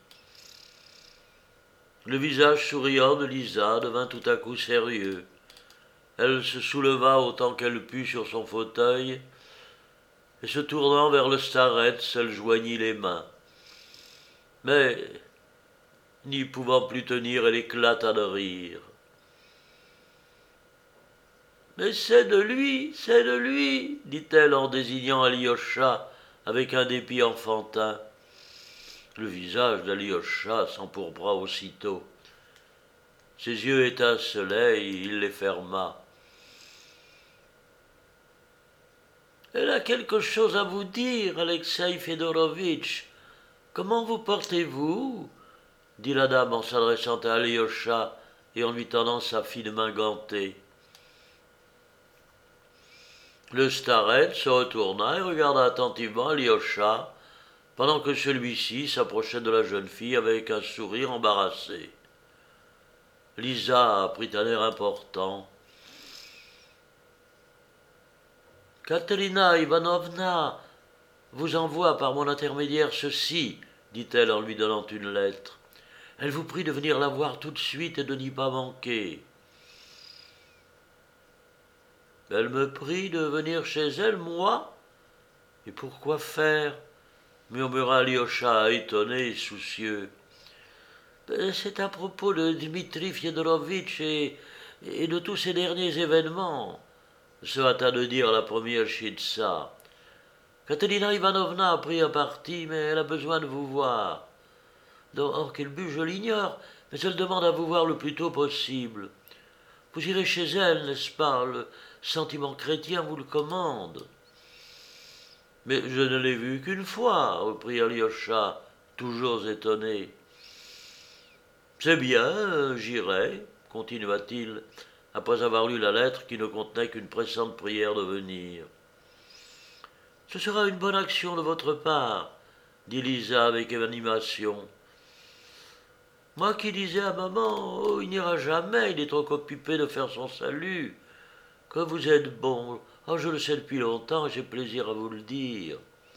S1: Le visage souriant de Lisa devint tout à coup sérieux. Elle se souleva autant qu'elle put sur son fauteuil, et se tournant vers le starets, elle joignit les mains. Mais n'y pouvant plus tenir, elle éclata de rire. « Mais c'est de lui, c'est de lui, dit-elle en désignant Alyosha avec un dépit enfantin. Le visage d'Alyosha s'empourpra aussitôt. Ses yeux étincelaient et il les ferma. « Elle a quelque chose à vous dire, Alexei Fedorovitch. Comment vous portez-vous » dit la dame en s'adressant à Alyosha et en lui tendant sa fine main gantée. Le starets se retourna et regarda attentivement Alyosha, pendant que celui-ci s'approchait de la jeune fille avec un sourire embarrassé. Lisa prit un air important. « Katerina Ivanovna vous envoie par mon intermédiaire ceci, dit-elle en lui donnant une lettre. Elle vous prie de venir la voir tout de suite et de n'y pas manquer. » Elle me prie de venir chez elle, moi ? Et pourquoi faire ? Murmura Alyosha, étonné et soucieux. C'est à propos de Dmitri Fyodorovitch et, et de tous ces derniers événements, se hâta de dire la première Chitsa. Katerina Ivanovna a pris un parti, mais elle a besoin de vous voir. Or, quel but, je l'ignore, mais elle demande à vous voir le plus tôt possible. Vous irez chez elle, n'est-ce pas ? Le sentiment chrétien vous le commande. Mais je ne l'ai vue qu'une fois, reprit Alyosha, toujours étonné. C'est bien, j'irai, continua-t-il, après avoir lu la lettre qui ne contenait qu'une pressante prière de venir. Ce sera une bonne action de votre part, dit Lisa avec animation. Moi qui disais à maman, oh, il n'ira jamais, il est trop occupé de faire son salut. Que vous êtes bon, oh, je le sais depuis longtemps et j'ai plaisir à vous le dire.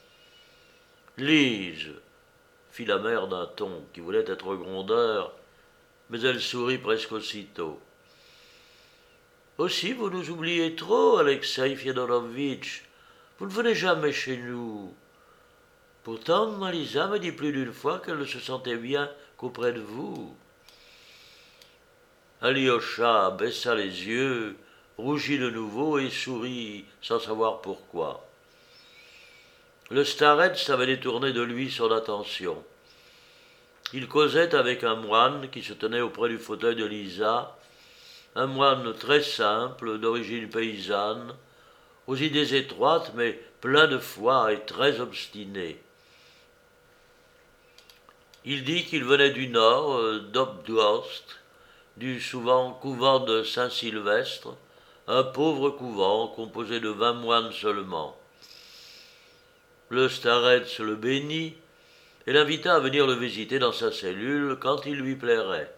S1: Lise, fit la mère d'un ton qui voulait être grondeur, mais elle sourit presque aussitôt. Aussi, vous nous oubliez trop, Alexei Fyodorovitch. Vous ne venez jamais chez nous. Pourtant, Lisa me dit plus d'une fois qu'elle ne se sentait bien qu'auprès de vous. Alyosha baissa les yeux, rougit de nouveau et sourit sans savoir pourquoi. Le starets avait détourné de lui son attention. Il causait avec un moine qui se tenait auprès du fauteuil de Lisa, un moine très simple, d'origine paysanne, aux idées étroites mais plein de foi et très obstiné. Il dit qu'il venait du nord, euh, d'Obdorsk, du souvent couvent de Saint-Sylvestre, un pauvre couvent composé de vingt moines seulement. Le starets le bénit et l'invita à venir le visiter dans sa cellule quand il lui plairait.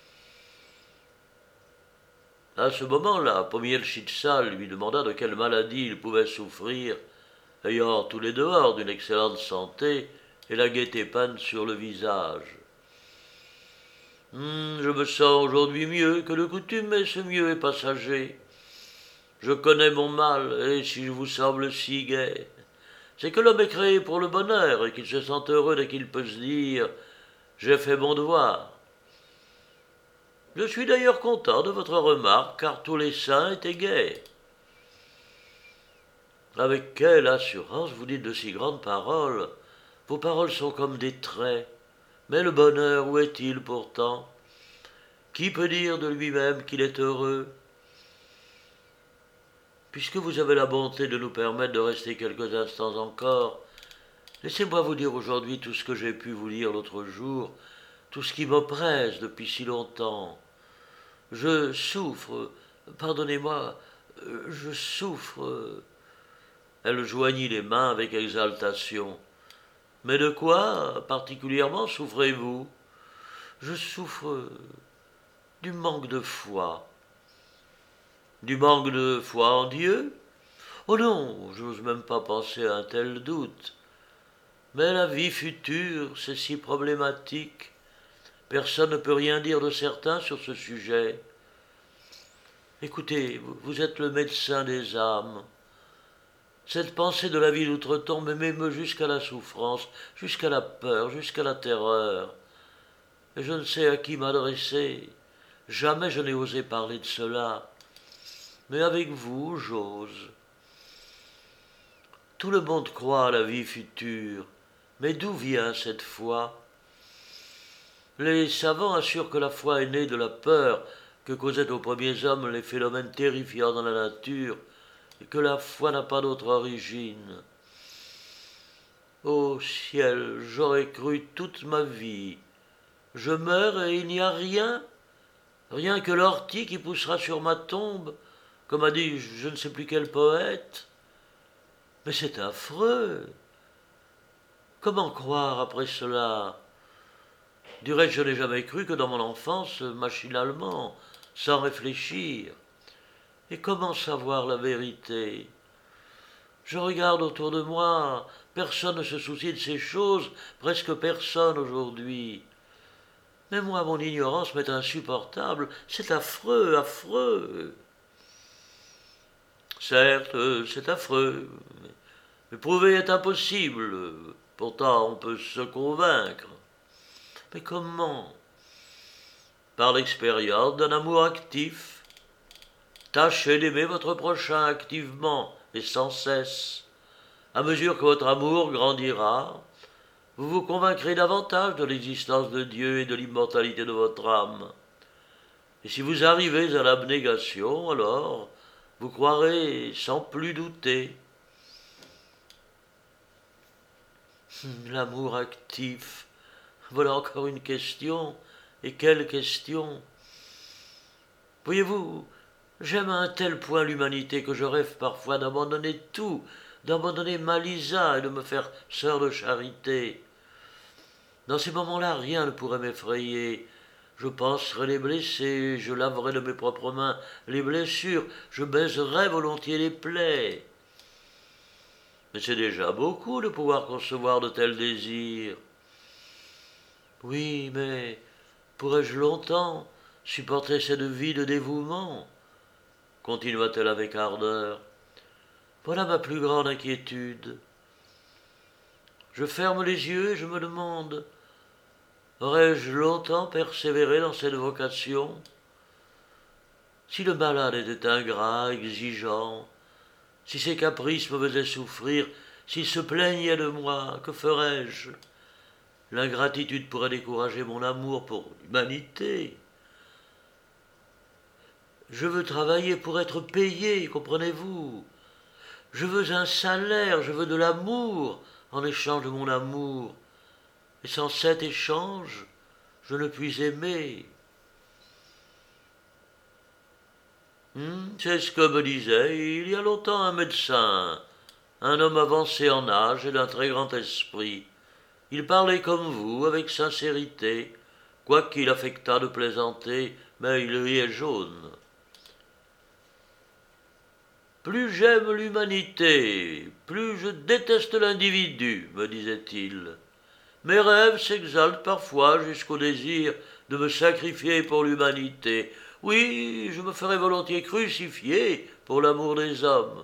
S1: À ce moment-là, Pomielchitsa lui demanda de quelle maladie il pouvait souffrir, ayant tous les dehors d'une excellente santé et la gaieté peinte sur le visage. Hum, « Je me sens aujourd'hui mieux que de coutume, mais ce mieux est passager. Je connais mon mal, et si je vous semble si gai, c'est que l'homme est créé pour le bonheur et qu'il se sent heureux dès qu'il peut se dire « j'ai fait mon devoir ». Je suis d'ailleurs content de votre remarque, car tous les saints étaient gais. Avec quelle assurance vous dites de si grandes paroles. Vos paroles sont comme des traits. Mais le bonheur, où est-il pourtant? Qui peut dire de lui-même qu'il est heureux? Puisque vous avez la bonté de nous permettre de rester quelques instants encore, laissez-moi vous dire aujourd'hui tout ce que j'ai pu vous dire l'autre jour, tout ce qui m'oppresse depuis si longtemps. Je souffre, pardonnez-moi, je souffre. Elle joignit les mains avec exaltation. Mais de quoi particulièrement souffrez-vous? Je souffre du manque de foi. Du manque de foi en Dieu? Oh non, je n'ose même pas penser à un tel doute. Mais la vie future, c'est si problématique. Personne ne peut rien dire de certain sur ce sujet. Écoutez, vous êtes le médecin des âmes. Cette pensée de la vie d'outre-tombe m'émeut jusqu'à la souffrance, jusqu'à la peur, jusqu'à la terreur. et je ne sais à qui m'adresser. Jamais je n'ai osé parler de cela. Mais avec vous, j'ose. Tout le monde croit à la vie future. Mais d'où vient cette foi? Les savants assurent que la foi est née de la peur que causaient aux premiers hommes les phénomènes terrifiants dans la nature, et que la foi n'a pas d'autre origine. Ô ciel, j'aurais cru toute ma vie. Je meurs et il n'y a rien, rien que l'ortie qui poussera sur ma tombe, comme a dit je ne sais plus quel poète. Mais c'est affreux. Comment croire après cela? Du reste, je n'ai jamais cru que dans mon enfance, machinalement, sans réfléchir. Et comment savoir la vérité? Je regarde autour de moi, personne ne se soucie de ces choses, presque personne aujourd'hui. Mais moi, mon ignorance m'est insupportable, c'est affreux, affreux. Certes, c'est affreux, mais prouver est impossible, pourtant on peut se convaincre. Mais comment? Par l'expérience d'un amour actif. Tâchez d'aimer votre prochain activement et sans cesse. À mesure que votre amour grandira, vous vous convaincrez davantage de l'existence de Dieu et de l'immortalité de votre âme. Et si vous arrivez à l'abnégation, alors vous croirez sans plus douter. L'amour actif, voilà encore une question, et quelle question? Voyez-vous, j'aime à un tel point l'humanité que je rêve parfois d'abandonner tout, d'abandonner ma Lisa et de me faire sœur de charité. Dans ces moments-là, rien ne pourrait m'effrayer. Je panserais les blessés, je laverais de mes propres mains les blessures, je baiserais volontiers les plaies. Mais c'est déjà beaucoup de pouvoir concevoir de tels désirs. Oui, mais pourrais-je longtemps supporter cette vie de dévouement? Continua-t-elle avec ardeur. Voilà ma plus grande inquiétude. Je ferme les yeux et je me demande, aurais-je longtemps persévéré dans cette vocation? Si le malade était ingrat, exigeant, si ses caprices me faisaient souffrir, s'il se plaignait de moi, que ferais-je? L'ingratitude pourrait décourager mon amour pour l'humanité. Je veux travailler pour être payé, comprenez-vous? Je veux un salaire, je veux de l'amour en échange de mon amour. Et sans cet échange, je ne puis aimer. Hmm, c'est ce que me disait il y a longtemps un médecin, un homme avancé en âge et d'un très grand esprit. Il parlait comme vous, avec sincérité, quoiqu'il affectât de plaisanter, mais il riait jaune. Plus j'aime l'humanité, plus je déteste l'individu, me disait-il. Mes rêves s'exaltent parfois jusqu'au désir de me sacrifier pour l'humanité. Oui, je me ferais volontiers crucifier pour l'amour des hommes.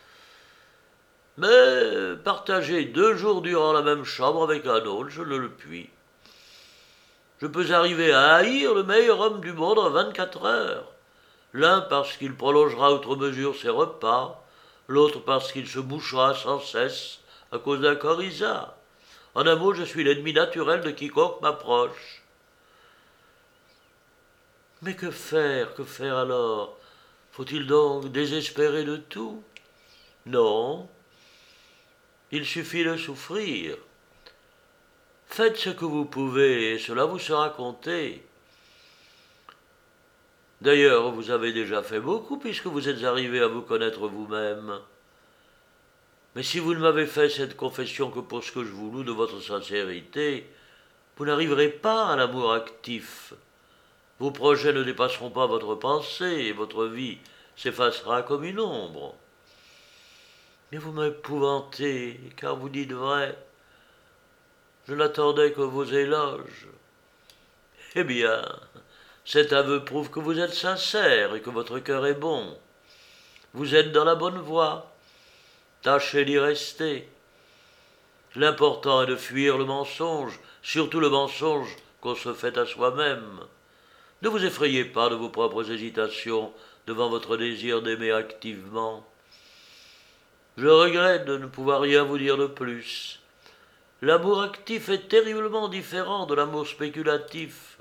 S1: Mais partager deux jours durant la même chambre avec un autre, je ne le puis. Je peux arriver à haïr le meilleur homme du monde en vingt-quatre heures. L'un parce qu'il prolongera outre mesure ses repas, l'autre parce qu'il se bouchera sans cesse à cause d'un coryza. En un mot, je suis l'ennemi naturel de quiconque m'approche. Mais que faire, que faire alors? Faut-il donc désespérer de tout? Non, il suffit de souffrir. Faites ce que vous pouvez, et cela vous sera compté. D'ailleurs, vous avez déjà fait beaucoup, puisque vous êtes arrivé à vous connaître vous-même. Mais si vous ne m'avez fait cette confession que pour ce que je vous loue de votre sincérité, vous n'arriverez pas à l'amour actif. Vos projets ne dépasseront pas votre pensée, et votre vie s'effacera comme une ombre. Mais vous m'épouvantez, car vous dites vrai. Je n'attendais que vos éloges. Eh bien, cet aveu prouve que vous êtes sincère et que votre cœur est bon. Vous êtes dans la bonne voie. Tâchez d'y rester. L'important est de fuir le mensonge, surtout le mensonge qu'on se fait à soi-même. Ne vous effrayez pas de vos propres hésitations devant votre désir d'aimer activement. Je regrette de ne pouvoir rien vous dire de plus. L'amour actif est terriblement différent de l'amour spéculatif.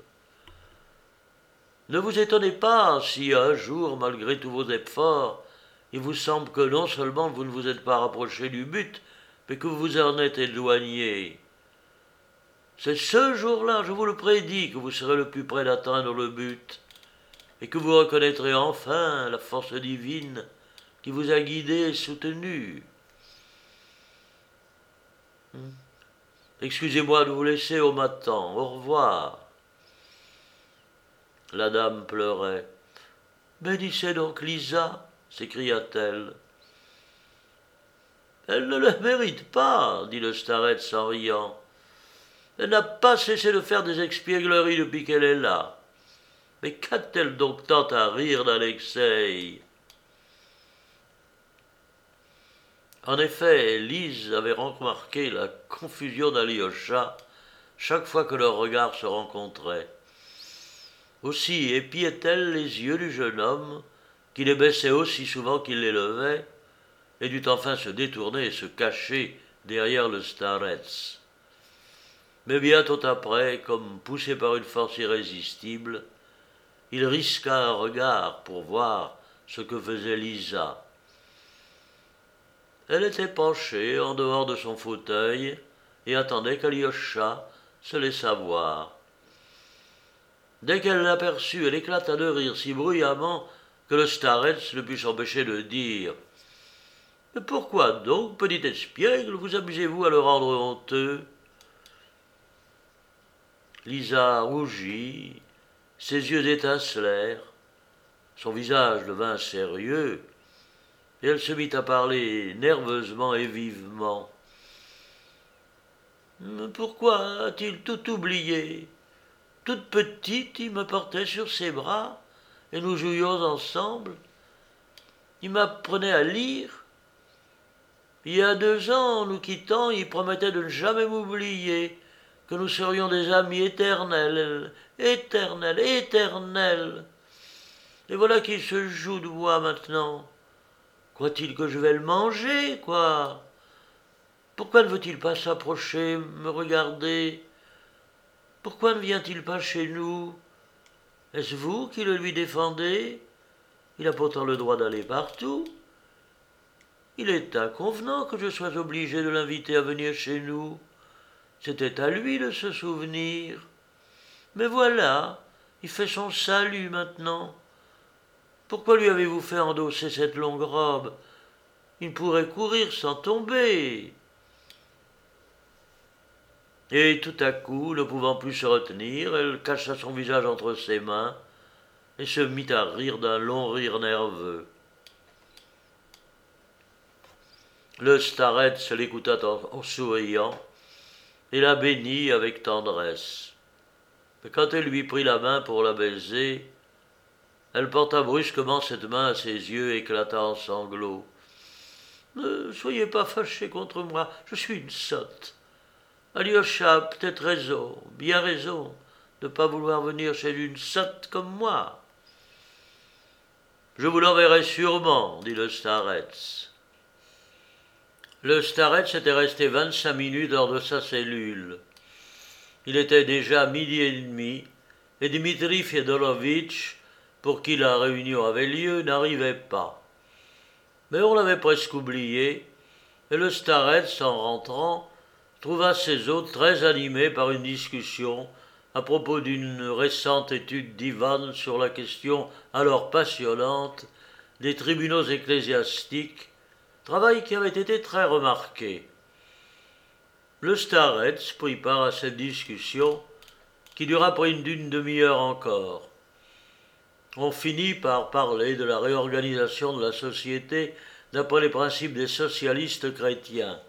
S1: Ne vous étonnez pas si un jour, malgré tous vos efforts, il vous semble que non seulement vous ne vous êtes pas rapproché du but, mais que vous vous en êtes éloigné. C'est ce jour-là, je vous le prédis, que vous serez le plus près d'atteindre le but, et que vous reconnaîtrez enfin la force divine qui vous a guidé et soutenu. Excusez-moi de vous laisser au matin. Au revoir. La dame pleurait. Bénissez donc Lisa, s'écria-t-elle. Elle ne le mérite pas, dit le starets en riant. Elle n'a pas cessé de faire des expiègleries depuis qu'elle est là. Mais qu'a-t-elle donc tant à rire d'Alexei? En effet, Lise avait remarqué la confusion d'Alyosha chaque fois que leurs regards se rencontraient. Aussi épiait-elle les yeux du jeune homme, qui les baissait aussi souvent qu'il les levait, et dut enfin se détourner et se cacher derrière le starets. Mais bientôt après, comme poussé par une force irrésistible, il risqua un regard pour voir ce que faisait Lisa. Elle était penchée en dehors de son fauteuil et attendait qu'Alyosha se laissât voir. Dès qu'elle l'aperçut, elle éclata de rire si bruyamment que le starets ne put s'empêcher de dire « Mais pourquoi donc, petit espiègle, vous amusez-vous à le rendre honteux ?» Lisa rougit, ses yeux étincelèrent, son visage devint sérieux, et elle se mit à parler nerveusement et vivement. « Pourquoi a-t-il tout oublié ? Toute petite, il me portait sur ses bras, et nous jouions ensemble. Il m'apprenait à lire. Il y a deux ans, en nous quittant, il promettait de ne jamais m'oublier, que nous serions des amis éternels, éternels, éternels. Et voilà qu'il se joue de moi maintenant. Croit-il que je vais le manger, quoi? Pourquoi ne veut-il pas s'approcher, me regarder? Pourquoi ne vient-il pas chez nous? Est-ce vous qui le lui défendez? Il a pourtant le droit d'aller partout. Il est inconvenant que je sois obligé de l'inviter à venir chez nous. C'était à lui de se souvenir. Mais voilà, il fait son salut maintenant. Pourquoi lui avez-vous fait endosser cette longue robe? Il pourrait courir sans tomber. Et tout à coup, ne pouvant plus se retenir, elle cacha son visage entre ses mains et se mit à rire d'un long rire nerveux. Le starets l'écouta en, en souriant et la bénit avec tendresse. Mais quand elle lui prit la main pour la baiser, elle porta brusquement cette main à ses yeux et éclata en sanglots. « Ne soyez pas fâchés contre moi, je suis une sotte. Alyosha a peut-être raison, bien raison, de ne pas vouloir venir chez une sotte comme moi. »« Je vous l'enverrai sûrement, dit le starets. » Le starets était resté vingt-cinq minutes hors de sa cellule. Il était déjà midi et demi, et Dmitri Fyodorovitch, pour qui la réunion avait lieu, n'arrivait pas. Mais on l'avait presque oublié, et le starets, en rentrant, trouva ses hôtes très animés par une discussion à propos d'une récente étude d'Ivan sur la question alors passionnante des tribunaux ecclésiastiques, travail qui avait été très remarqué. Le starets prit part à cette discussion qui dura près d'une demi-heure encore. On finit par parler de la réorganisation de la société d'après les principes des socialistes chrétiens.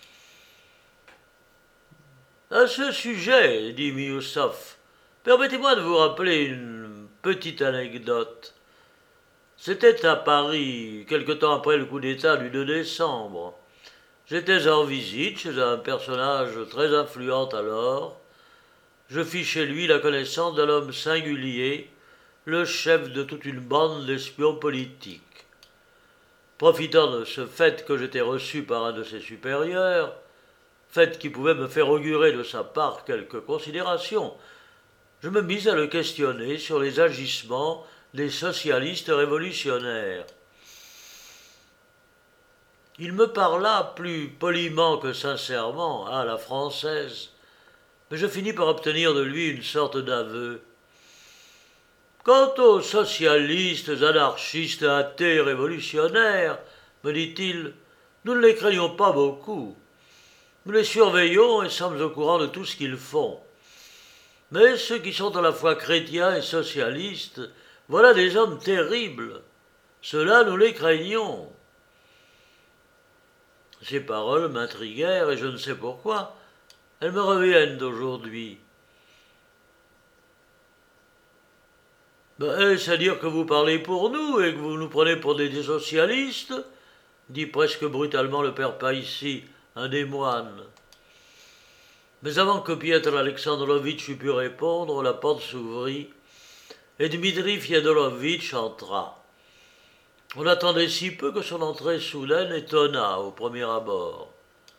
S1: À ce sujet, dit Miusov, permettez-moi de vous rappeler une petite anecdote. C'était à Paris, quelque temps après le coup d'État du deux décembre. J'étais en visite chez un personnage très influent alors, je fis chez lui la connaissance d'un homme singulier, le chef de toute une bande d'espions politiques. Profitant de ce fait que j'étais reçu par un de ses supérieurs, fait qui pouvait me faire augurer de sa part quelques considérations, je me mis à le questionner sur les agissements des socialistes révolutionnaires. Il me parla plus poliment que sincèrement, à la française, mais je finis par obtenir de lui une sorte d'aveu. Quant aux socialistes, anarchistes, athées, révolutionnaires, me dit-il, nous ne les craignons pas beaucoup. Nous les surveillons et sommes au courant de tout ce qu'ils font. Mais ceux qui sont à la fois chrétiens et socialistes, voilà des hommes terribles. Ceux-là, nous les craignons. Ces paroles m'intriguèrent et je ne sais pourquoi, elles me reviennent d'aujourd'hui. Ben, est-ce à dire que vous parlez pour nous et que vous nous prenez pour des, des socialistes dit presque brutalement le père Païssi, un des moines. Mais avant que Pietr Alexandrovitch eût pu répondre, la porte s'ouvrit et Dmitri Fiodorovitch entra. On attendait si peu que son entrée soudaine étonna au premier abord.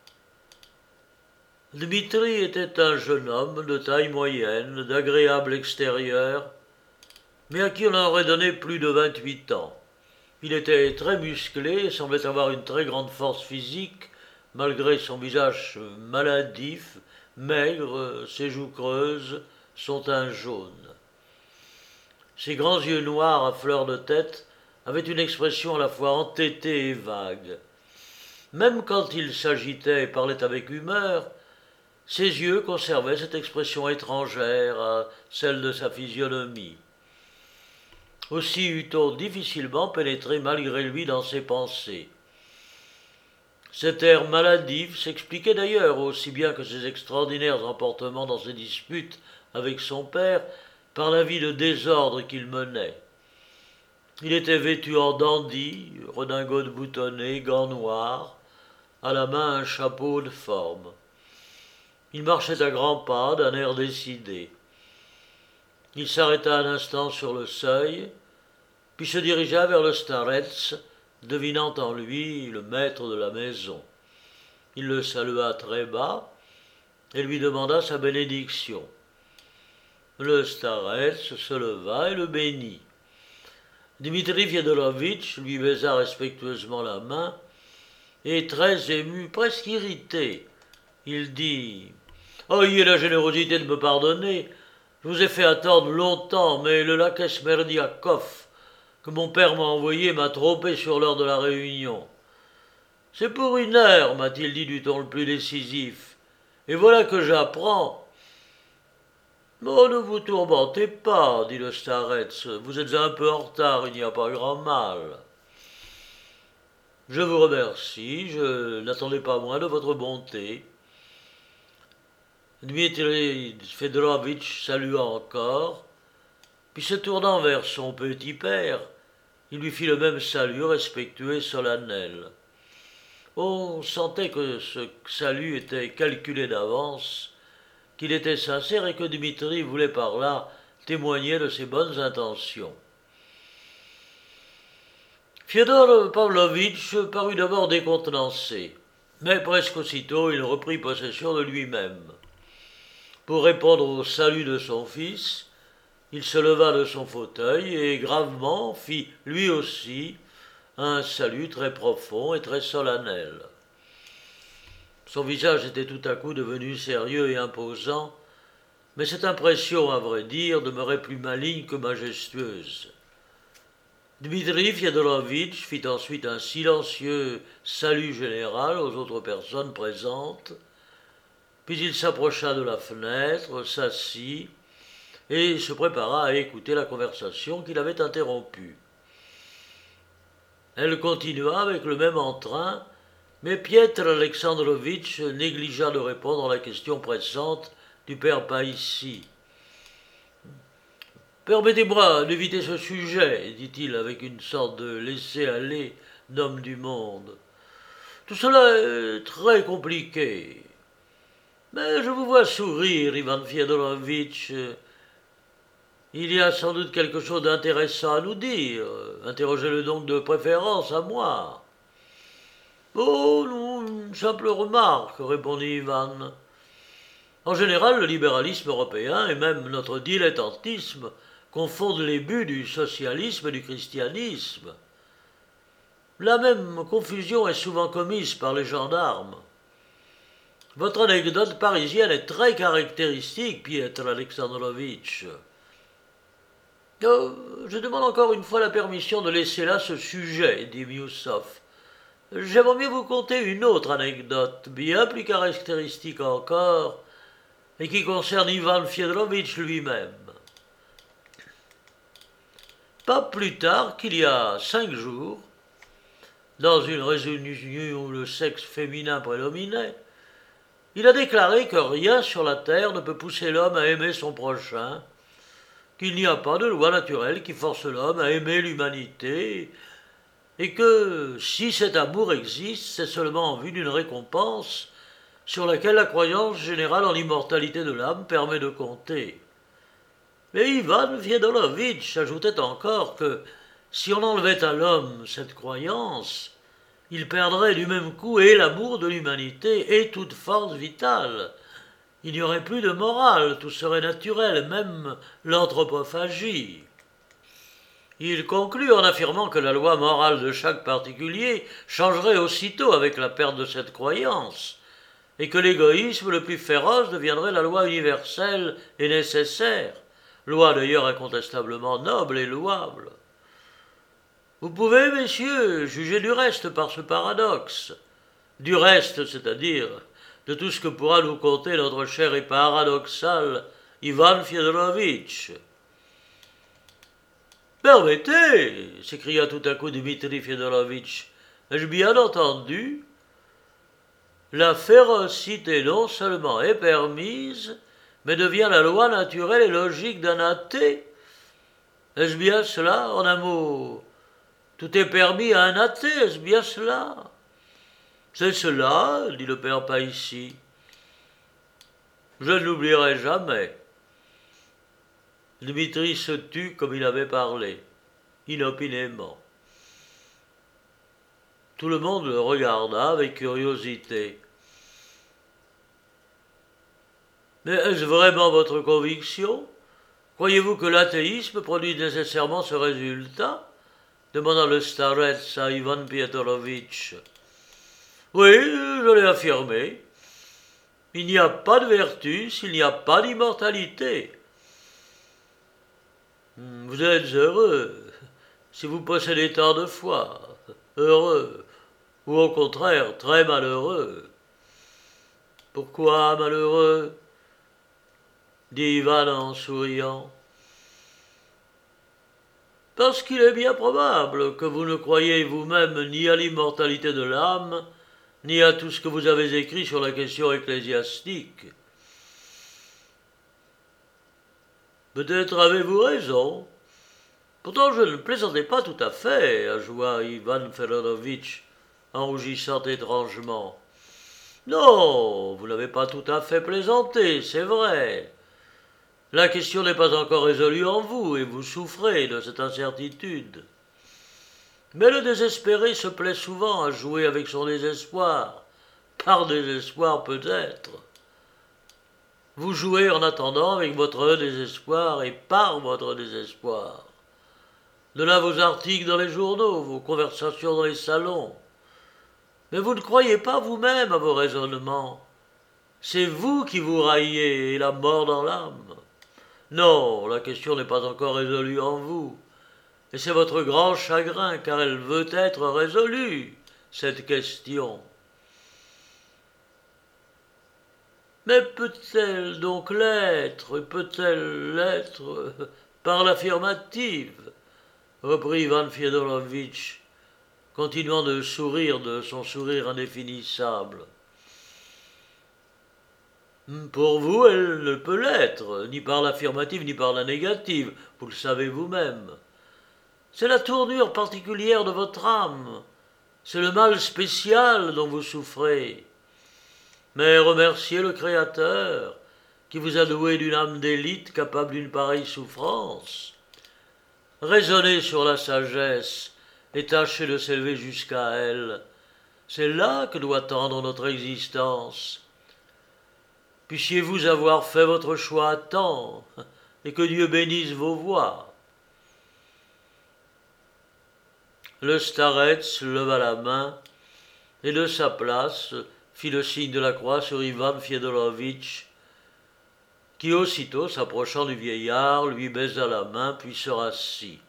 S1: Dmitri était un jeune homme de taille moyenne, d'agréable extérieur, mais à qui on aurait donné plus de vingt-huit ans. Il était très musclé et semblait avoir une très grande force physique, malgré son visage maladif, maigre, ses joues creuses, son teint jaune. Ses grands yeux noirs à fleur de tête avaient une expression à la fois entêtée et vague. Même quand il s'agitait et parlait avec humeur, ses yeux conservaient cette expression étrangère à celle de sa physionomie. Aussi eût-on difficilement pénétré malgré lui dans ses pensées. Cet air maladif s'expliquait d'ailleurs, aussi bien que ses extraordinaires emportements dans ses disputes avec son père, par la vie de désordre qu'il menait. Il était vêtu en dandy, redingote boutonnée, gants noirs, à la main un chapeau de forme. Il marchait à grands pas, d'un air décidé. Il s'arrêta un instant sur le seuil, puis se dirigea vers le starets, devinant en lui le maître de la maison. Il le salua très bas et lui demanda sa bénédiction. Le starets se leva et le bénit. Dmitri Fiodorovitch lui baisa respectueusement la main et, très ému, presque irrité, il dit « Ayez la générosité de me pardonner, je vous ai fait attendre longtemps, mais le laquais Smerdiakov, que mon père m'a envoyé, m'a trompé sur l'heure de la réunion. C'est pour une heure, m'a-t-il dit du ton le plus décisif, et voilà que j'apprends. Oh, ne vous tourmentez pas, dit le starets, vous êtes un peu en retard, il n'y a pas grand mal. Je vous remercie, je n'attendais pas moins de votre bonté. Dmitri Fiodorovitch salua encore, puis se tournant vers son petit père, il lui fit le même salut respectueux et solennel. On sentait que ce salut était calculé d'avance, qu'il était sincère et que Dmitri voulait par là témoigner de ses bonnes intentions. Fyodor Pavlovitch parut d'abord décontenancé, mais presque aussitôt il reprit possession de lui-même. Pour répondre au salut de son fils, il se leva de son fauteuil et gravement fit lui aussi un salut très profond et très solennel. Son visage était tout à coup devenu sérieux et imposant, mais cette impression, à vrai dire, demeurait plus maligne que majestueuse. Dmitri Fiodorovitch fit ensuite un silencieux salut général aux autres personnes présentes, puis il s'approcha de la fenêtre, s'assit et se prépara à écouter la conversation qu'il avait interrompue. Elle continua avec le même entrain, mais Pietr Alexandrovitch négligea de répondre à la question pressante du père Païssi. « Permettez-moi d'éviter ce sujet, dit-il avec une sorte de laisser-aller d'homme du monde. Tout cela est très compliqué. Mais je vous vois sourire, Ivan Fyodorovitch. Il y a sans doute quelque chose d'intéressant à nous dire. Interrogez-le donc de préférence à moi. Oh, non, une simple remarque, répondit Ivan. En général, le libéralisme européen et même notre dilettantisme confondent les buts du socialisme et du christianisme. La même confusion est souvent commise par les gendarmes. Votre anecdote parisienne est très caractéristique, Pietr Alexandrovitch. Oh, je demande encore une fois la permission de laisser là ce sujet, dit Miusov. J'aimerais mieux vous conter une autre anecdote, bien plus caractéristique encore, et qui concerne Ivan Fyodorovitch lui-même. Pas plus tard qu'il y a cinq jours, dans une réunion où le sexe féminin prédominait, il a déclaré que rien sur la terre ne peut pousser l'homme à aimer son prochain, qu'il n'y a pas de loi naturelle qui force l'homme à aimer l'humanité, et que, si cet amour existe, c'est seulement en vue d'une récompense sur laquelle la croyance générale en l'immortalité de l'âme permet de compter. Mais Ivan Fyodorovitch ajoutait encore que, si on enlevait à l'homme cette croyance, il perdrait du même coup et l'amour de l'humanité et toute force vitale. Il n'y aurait plus de morale, tout serait naturel, même l'anthropophagie. Il conclut en affirmant que la loi morale de chaque particulier changerait aussitôt avec la perte de cette croyance, et que l'égoïsme le plus féroce deviendrait la loi universelle et nécessaire, loi d'ailleurs incontestablement noble et louable. Vous pouvez, messieurs, juger du reste par ce paradoxe. Du reste, c'est-à-dire de tout ce que pourra nous conter notre cher et paradoxal Ivan Fyodorovitch. Permettez, s'écria tout à coup Dmitri Fyodorovitch, ai-je bien entendu? La férocité non seulement est permise, mais devient la loi naturelle et logique d'un athée. Est-ce bien cela, en un mot? Tout est permis à un athée, est-ce bien cela? C'est cela, dit le père Païssi. Je ne l'oublierai jamais. Dmitri se tut comme il avait parlé, inopinément. Tout le monde le regarda avec curiosité. Mais est-ce vraiment votre conviction? Croyez-vous que l'athéisme produit nécessairement ce résultat? Demanda le starets à Ivan Fyodorovitch. Oui, je l'ai affirmé. Il n'y a pas de vertu s'il n'y a pas d'immortalité. Vous êtes heureux si vous possédez tant de foi. Heureux, ou au contraire très malheureux. Pourquoi malheureux? Dit Ivan en souriant. Parce qu'il est bien probable que vous ne croyez vous-même ni à l'immortalité de l'âme, ni à tout ce que vous avez écrit sur la question ecclésiastique. Peut-être avez-vous raison. Pourtant je ne plaisantais pas tout à fait, ajoua Ivan Fyodorovitch, en rougissant étrangement. Non, vous n'avez pas tout à fait plaisanté, c'est vrai. La question n'est pas encore résolue en vous, et vous souffrez de cette incertitude. Mais le désespéré se plaît souvent à jouer avec son désespoir, par désespoir peut-être. Vous jouez en attendant avec votre désespoir et par votre désespoir. De là vos articles dans les journaux, vos conversations dans les salons. Mais vous ne croyez pas vous-même à vos raisonnements. C'est vous qui vous raillez et la mort dans l'âme. Non, la question n'est pas encore résolue en vous. Et c'est votre grand chagrin, car elle veut être résolue, cette question. Mais peut-elle donc l'être, peut-elle l'être par l'affirmative? Reprit Ivan Fyodorovitch, continuant de sourire de son sourire indéfinissable. Pour vous, elle ne peut l'être, ni par l'affirmative ni par la négative, vous le savez vous-même. C'est la tournure particulière de votre âme, c'est le mal spécial dont vous souffrez. mais remerciez le Créateur, qui vous a doué d'une âme d'élite capable d'une pareille souffrance. Raisonnez sur la sagesse et tâchez de s'élever jusqu'à elle. C'est là que doit tendre notre existence. Puissiez-vous avoir fait votre choix à temps, et que Dieu bénisse vos voies. Le starets leva la main et de sa place fit le signe de la croix sur Ivan Fiodorovitch, qui aussitôt, s'approchant du vieillard, lui baisa la main puis se rassit.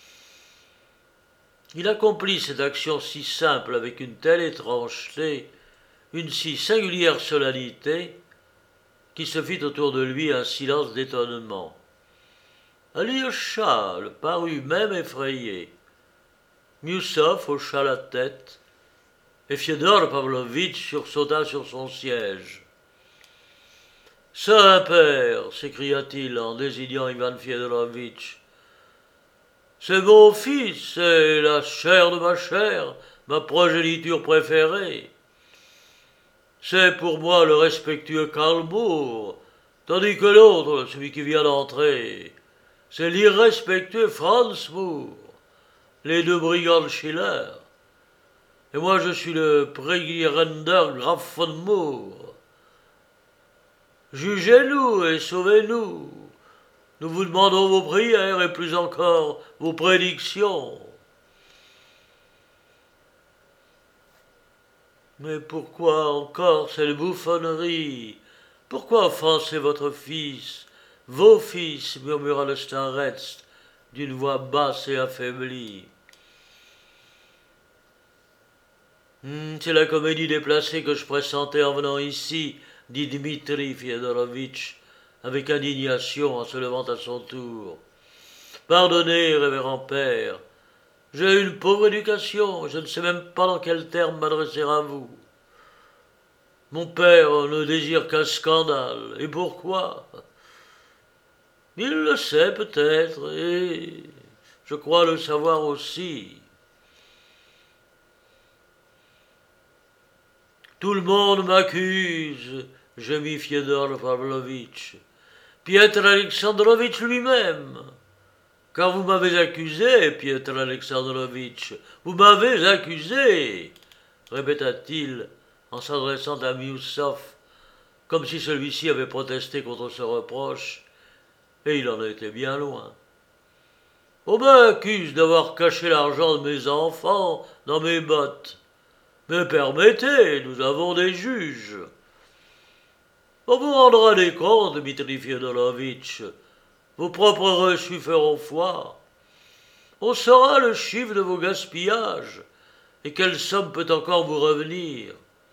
S1: Il accomplit cette action si simple avec une telle étrangeté, une si singulière solennité, qu'il se fit autour de lui un silence d'étonnement. Alyosha parut même effrayé. Miusov hocha la tête, et Fiodor Pavlovitch sursauta sur son siège. « Saint-Père » s'écria-t-il en désignant Ivan Fiodorovitch, « c'est mon fils, c'est la chair de ma chair, ma progéniture préférée. C'est pour moi le respectueux Karl-Moor, tandis que l'autre, celui qui vient d'entrer, c'est l'irrespectueux Franz Moor, les deux brigands de Schiller. Et moi je suis le Prägierender Graf von Moor. Jugez-nous et sauvez-nous. Nous vous demandons vos prières et plus encore vos prédictions. Mais pourquoi encore cette bouffonnerie? Pourquoi offenser votre fils, vos fils, murmura le starets d'une voix basse et affaiblie. Hum, c'est la comédie déplacée que je pressentais en venant ici, dit Dmitri Fiodorovitch, avec indignation en se levant à son tour. Pardonnez, révérend père, j'ai une pauvre éducation, je ne sais même pas dans quels termes m'adresser à vous. Mon père ne désire qu'un scandale, et pourquoi? Il le sait peut-être, et je crois le savoir aussi. Tout le monde m'accuse, gémit Fiodor Pavlovitch. Piotr Alexandrovitch lui-même. Car vous m'avez accusé, Piotr Alexandrovitch, vous m'avez accusé, répéta-t-il en s'adressant à Miusov, comme si celui-ci avait protesté contre ce reproche, et il en était bien loin. On m'accuse d'avoir caché l'argent de mes enfants dans mes bottes. Mais permettez, nous avons des juges. On vous rendra des comptes, Dmitri Fiodorovitch. Vos propres reçus feront foi. On saura le chiffre de vos gaspillages et quelle somme peut encore vous revenir.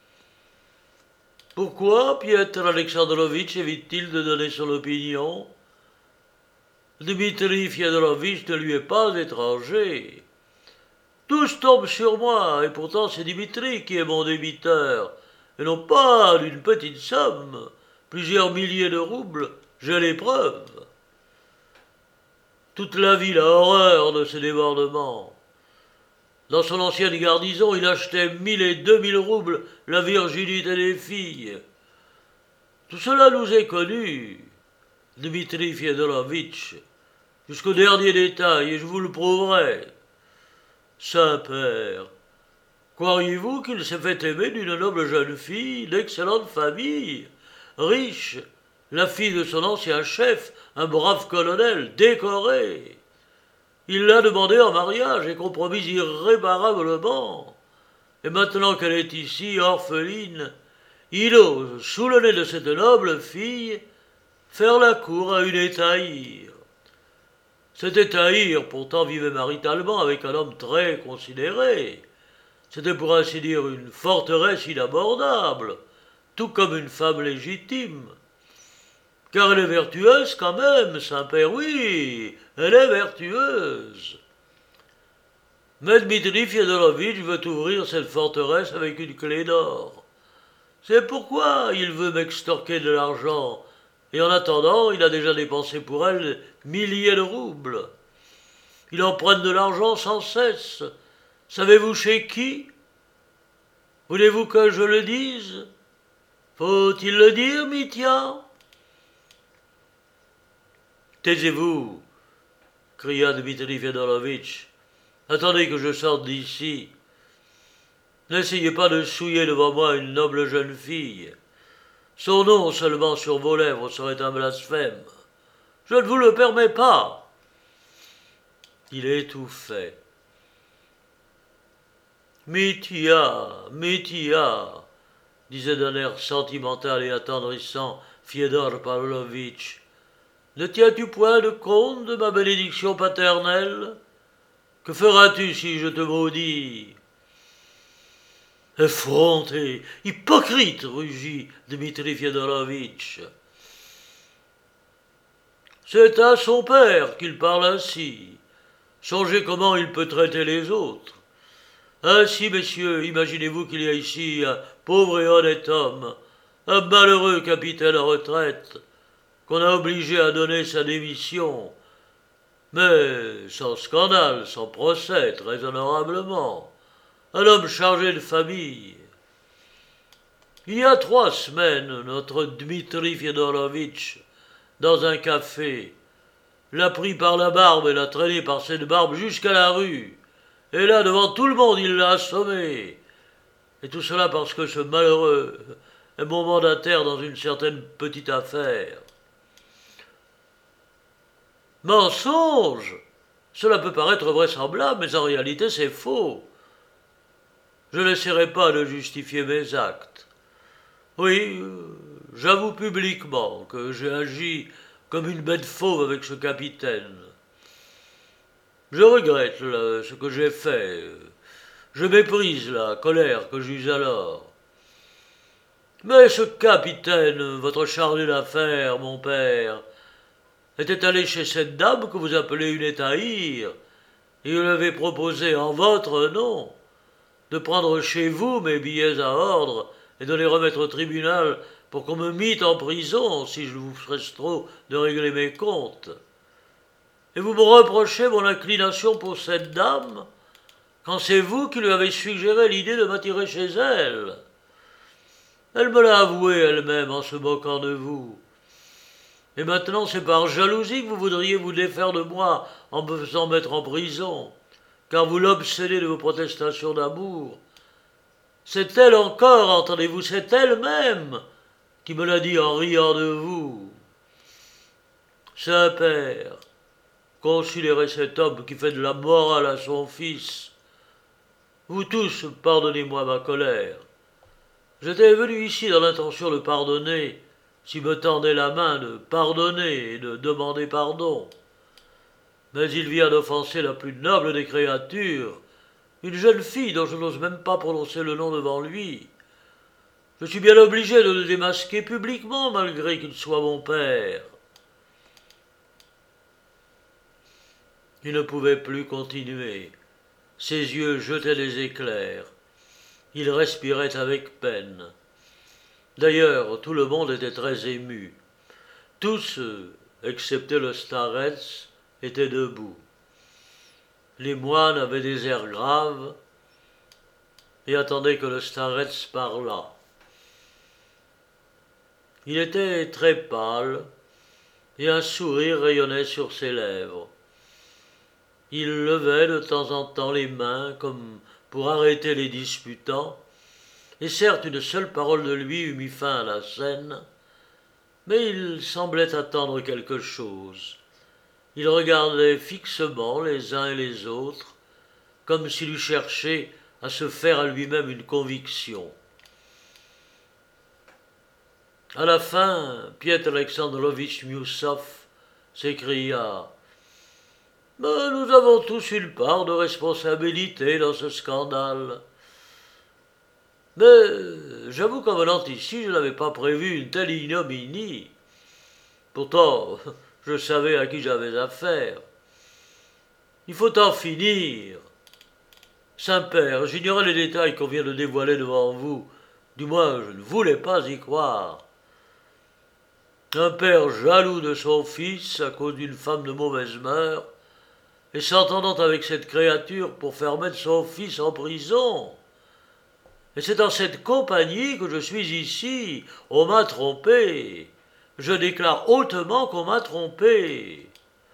S1: Pourquoi Piotr Alexandrovitch évite-t-il de donner son opinion? Dmitri Fiodorovitch ne lui est pas étranger. Tous tombent sur moi, et pourtant c'est Dimitri qui est mon débiteur, et non pas d'une petite somme, plusieurs milliers de roubles, j'ai les preuves. Toute la ville a horreur de ces débordements. Dans son ancienne garnison, il achetait mille et deux mille roubles la virginité des filles. Tout cela nous est connu, Dmitri Fiodorovitch, jusqu'au dernier détail, et je vous le prouverai. Saint-Père, croiriez-vous qu'il s'est fait aimer d'une noble jeune fille, d'excellente famille, riche, la fille de son ancien chef, un brave colonel, décoré? Il l'a demandée en mariage et compromise irréparablement. Et maintenant qu'elle est ici, orpheline, il ose, sous le nez de cette noble fille, faire la cour à une étaïre. Cet étaïr, pourtant, vivait maritalement avec un homme très considéré. C'était pour ainsi dire une forteresse inabordable, tout comme une femme légitime. Car elle est vertueuse quand même, Saint-Père, oui, elle est vertueuse. Mais Dmitri Fiodorovitch veut ouvrir cette forteresse avec une clé d'or. C'est pourquoi il veut m'extorquer de l'argent, et en attendant, il a déjà dépensé pour elle milliers de roubles. Il emprunte de l'argent sans cesse. Savez-vous chez qui? Voulez-vous que je le dise? Faut-il le dire, Mitya? Taisez-vous, cria Dmitri Fyodorovitch. Attendez que je sorte d'ici. N'essayez pas de souiller devant moi une noble jeune fille. Son nom seulement sur vos lèvres serait un blasphème. Je ne vous le permets pas. Il étouffait. Mitya, Mitya, disait d'un air sentimental et attendrissant Fiodor Pavlovitch. Ne tiens-tu point de compte de ma bénédiction paternelle? Que feras-tu si je te maudis? Effronté, hypocrite, rugit Dmitri Fyodorovitch. C'est à son père qu'il parle ainsi. Songez comment il peut traiter les autres. Ainsi, messieurs, imaginez-vous qu'il y a ici un pauvre et honnête homme, un malheureux capitaine en retraite, qu'on a obligé à donner sa démission, mais sans scandale, sans procès, très honorablement, un homme chargé de famille. Il y a trois semaines, notre Dmitri Fyodorovitch, dans un café, l'a pris par la barbe et l'a traîné par cette barbe jusqu'à la rue. Et là, devant tout le monde, il l'a assommé. Et tout cela parce que ce malheureux est mon mandataire dans une certaine petite affaire. Mensonge! Cela peut paraître vraisemblable, mais en réalité c'est faux. Je n'essaierai pas de justifier mes actes. Oui, j'avoue publiquement que j'ai agi comme une bête fauve avec ce capitaine. Je regrette là, ce que j'ai fait. Je méprise la colère que j'eus alors. Mais ce capitaine, votre chargé d'affaires, mon père, était allé chez cette dame que vous appelez une étaïre, et il lui avait proposé en votre nom de prendre chez vous mes billets à ordre et de les remettre au tribunal pour qu'on me mît en prison si je vous ferais trop de régler mes comptes. Et vous me reprochez mon inclination pour cette dame, quand c'est vous qui lui avez suggéré l'idée de m'attirer chez elle. Elle me l'a avoué elle-même en se moquant de vous. Et maintenant c'est par jalousie que vous voudriez vous défaire de moi en me faisant mettre en prison, car vous l'obsédez de vos protestations d'amour. C'est elle encore, entendez-vous, c'est elle-même qui me l'a dit en riant de vous. Saint-Père, considérez cet homme qui fait de la morale à son fils. Vous tous, pardonnez-moi ma colère. J'étais venu ici dans l'intention de pardonner, s'il me tendait la main de pardonner et de demander pardon. Mais il vient d'offenser la plus noble des créatures, une jeune fille dont je n'ose même pas prononcer le nom devant lui. Je suis bien obligé de le démasquer publiquement, malgré qu'il soit mon père. Il ne pouvait plus continuer. Ses yeux jetaient des éclairs. Il respirait avec peine. D'ailleurs, tout le monde était très ému. Tous, excepté le starets, étaient debout. Les moines avaient des airs graves et attendaient que le starets parlât. Il était très pâle et un sourire rayonnait sur ses lèvres. Il levait de temps en temps les mains comme pour arrêter les disputants, et certes une seule parole de lui eût mis fin à la scène, mais il semblait attendre quelque chose. Il regardait fixement les uns et les autres, comme s'il eût cherché à se faire à lui-même une conviction. À la fin, Piotr Alexandrovitch Miusov s'écria « Mais nous avons tous une part de responsabilité dans ce scandale. Mais j'avoue qu'en venant ici, je n'avais pas prévu une telle ignominie. Pourtant, je savais à qui j'avais affaire. Il faut en finir. Saint-Père, j'ignorais les détails qu'on vient de dévoiler devant vous. Du moins, je ne voulais pas y croire. Un père jaloux de son fils à cause d'une femme de mauvaise mœurs, et s'entendant avec cette créature pour faire mettre son fils en prison. Et c'est dans cette compagnie que je suis ici. On m'a trompé. Je déclare hautement qu'on m'a trompé.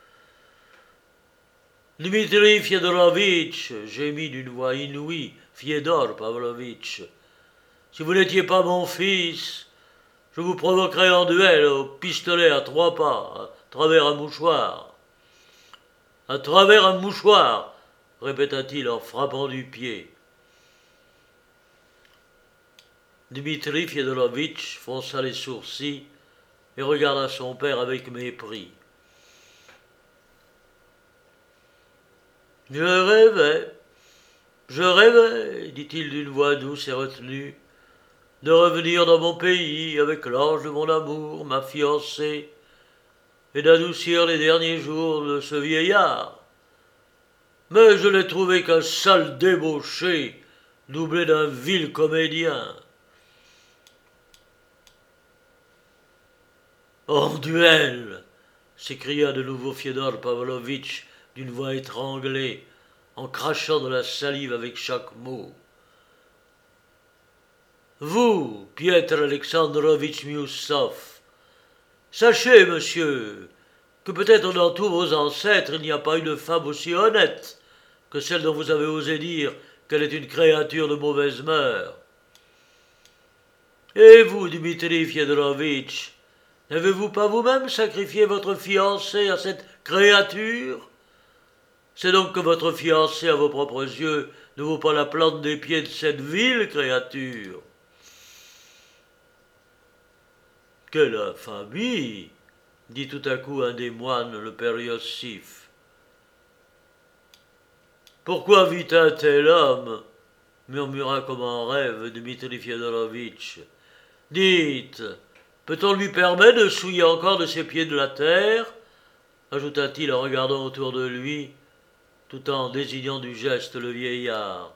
S1: Dmitri Fyodorovitch, gémit d'une voix inouïe Fyodor Pavlovitch, si vous n'étiez pas mon fils, je vous provoquerais en duel au pistolet à trois pas, à travers un mouchoir. À travers un mouchoir, répéta-t-il en frappant du pied. Dmitri Fyodorovitch fronça les sourcils et regarda son père avec mépris. Je rêvais, je rêvais, dit-il d'une voix douce et retenue, de revenir dans mon pays avec l'ange de mon amour, ma fiancée, et d'adoucir les derniers jours de ce vieillard. Mais je n'ai trouvé qu'un sale débauché, doublé d'un vil comédien. En duel, s'écria de nouveau Fyodor Pavlovitch d'une voix étranglée, en crachant de la salive avec chaque mot. Vous, Piotr Alexandrovitch Mioussov, sachez, monsieur, que peut-être dans tous vos ancêtres il n'y a pas une femme aussi honnête que celle dont vous avez osé dire qu'elle est une créature de mauvaise mœurs. Et vous, Dmitri Fyodorovitch, n'avez-vous pas vous-même sacrifié votre fiancée à cette créature? C'est donc que votre fiancée, à vos propres yeux, ne vaut pas la plante des pieds de cette vile créature. Quelle infamie, dit tout à coup un des moines, le père Yossif. Pourquoi vit un tel homme? Murmura comme en rêve Dmitri Fyodorovitch. Dites, peut-on lui permettre de souiller encore de ses pieds de la terre? Ajouta-t-il en regardant autour de lui, tout en désignant du geste le vieillard.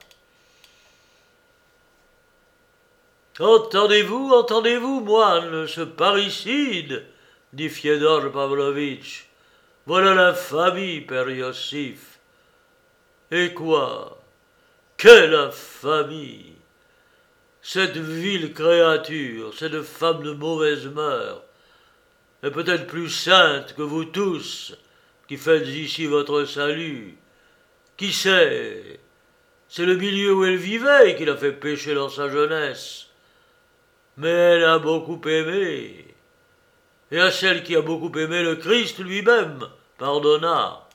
S1: Entendez-vous, entendez-vous, moine, ce parricide, dit Fyodor Pavlovitch. Voilà l'infamie, père Yossif. Et quoi? Quelle infamie! Cette vile créature, cette femme de mauvaise mœurs, est peut-être plus sainte que vous tous, qui faites ici votre salut. Qui sait? C'est le milieu où elle vivait qui l'a fait pécher dans sa jeunesse. Mais elle a beaucoup aimé. Et à celle qui a beaucoup aimé le Christ lui-même pardonna.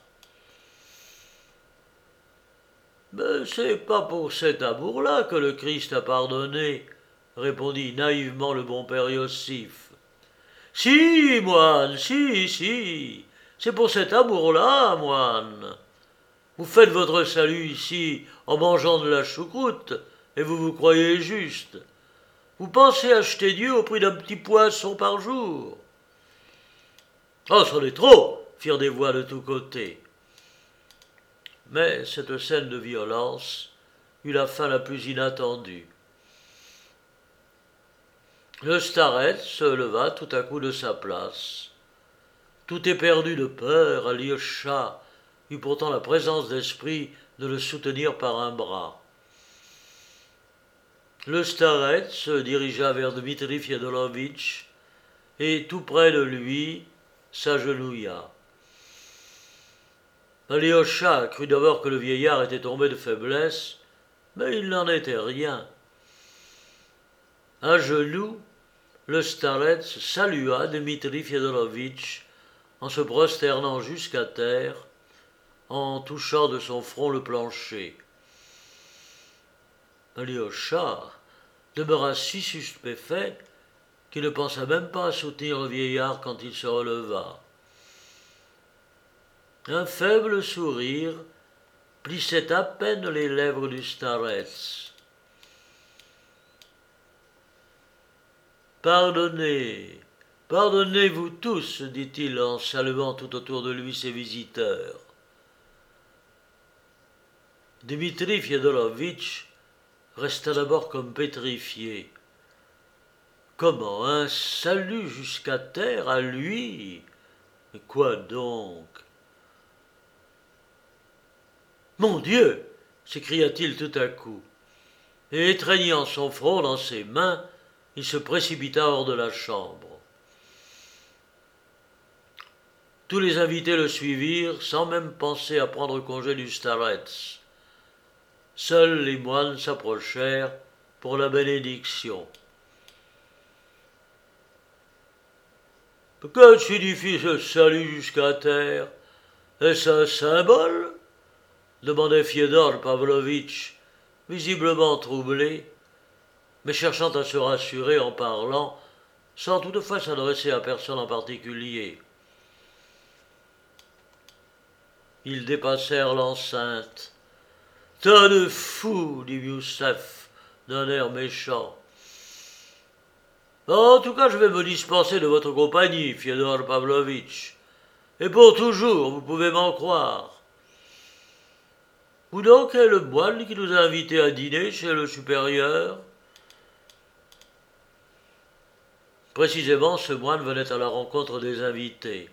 S1: Mais c'est pas pour cet amour-là que le Christ a pardonné, répondit naïvement le bon père Yossif. Si, moine, si, si, c'est pour cet amour-là, moine. Vous faites votre salut ici en mangeant de la choucroute, et vous vous croyez juste. Vous pensez acheter Dieu au prix d'un petit poisson par jour. Oh, c'en est trop, firent des voix de tous côtés. Mais cette scène de violence eut la fin la plus inattendue. Le starets se leva tout à coup de sa place. Tout éperdu de peur, Alyosha eut pourtant la présence d'esprit de le soutenir par un bras. Le starets se dirigea vers Dmitri Fyodorovitch et, tout près de lui, s'agenouilla. Alyosha crut d'abord que le vieillard était tombé de faiblesse, mais il n'en était rien. À genoux, le starets salua Dmitri Fyodorovitch en se prosternant jusqu'à terre, en touchant de son front le plancher. Alyosha demeura si stupéfait qu'il ne pensa même pas à soutenir le vieillard quand il se releva. Un faible sourire plissait à peine les lèvres du starets. Pardonnez, pardonnez-vous tous, dit-il en saluant tout autour de lui ses visiteurs. Dmitri Fyodorovitch resta d'abord comme pétrifié. Comment, un salut jusqu'à terre à lui? Mais quoi donc? Mon Dieu! S'écria-t-il tout à coup. et étreignant son front dans ses mains, il se précipita hors de la chambre. Tous les invités le suivirent sans même penser à prendre congé du starets. Seuls les moines s'approchèrent pour la bénédiction. « Que signifie ce salut jusqu'à terre? Est-ce un symbole ?» demandait Fiodor Pavlovitch, visiblement troublé, mais cherchant à se rassurer en parlant, sans toutefois s'adresser à personne en particulier. Ils dépassèrent l'enceinte. « Tas de fous !» dit Miussav d'un air méchant. « En tout cas, je vais me dispenser de votre compagnie, Fiodor Pavlovitch. Et pour toujours, vous pouvez m'en croire. Où donc est le moine qui nous a invités à dîner chez le supérieur ?» Précisément, ce moine venait à la rencontre des invités.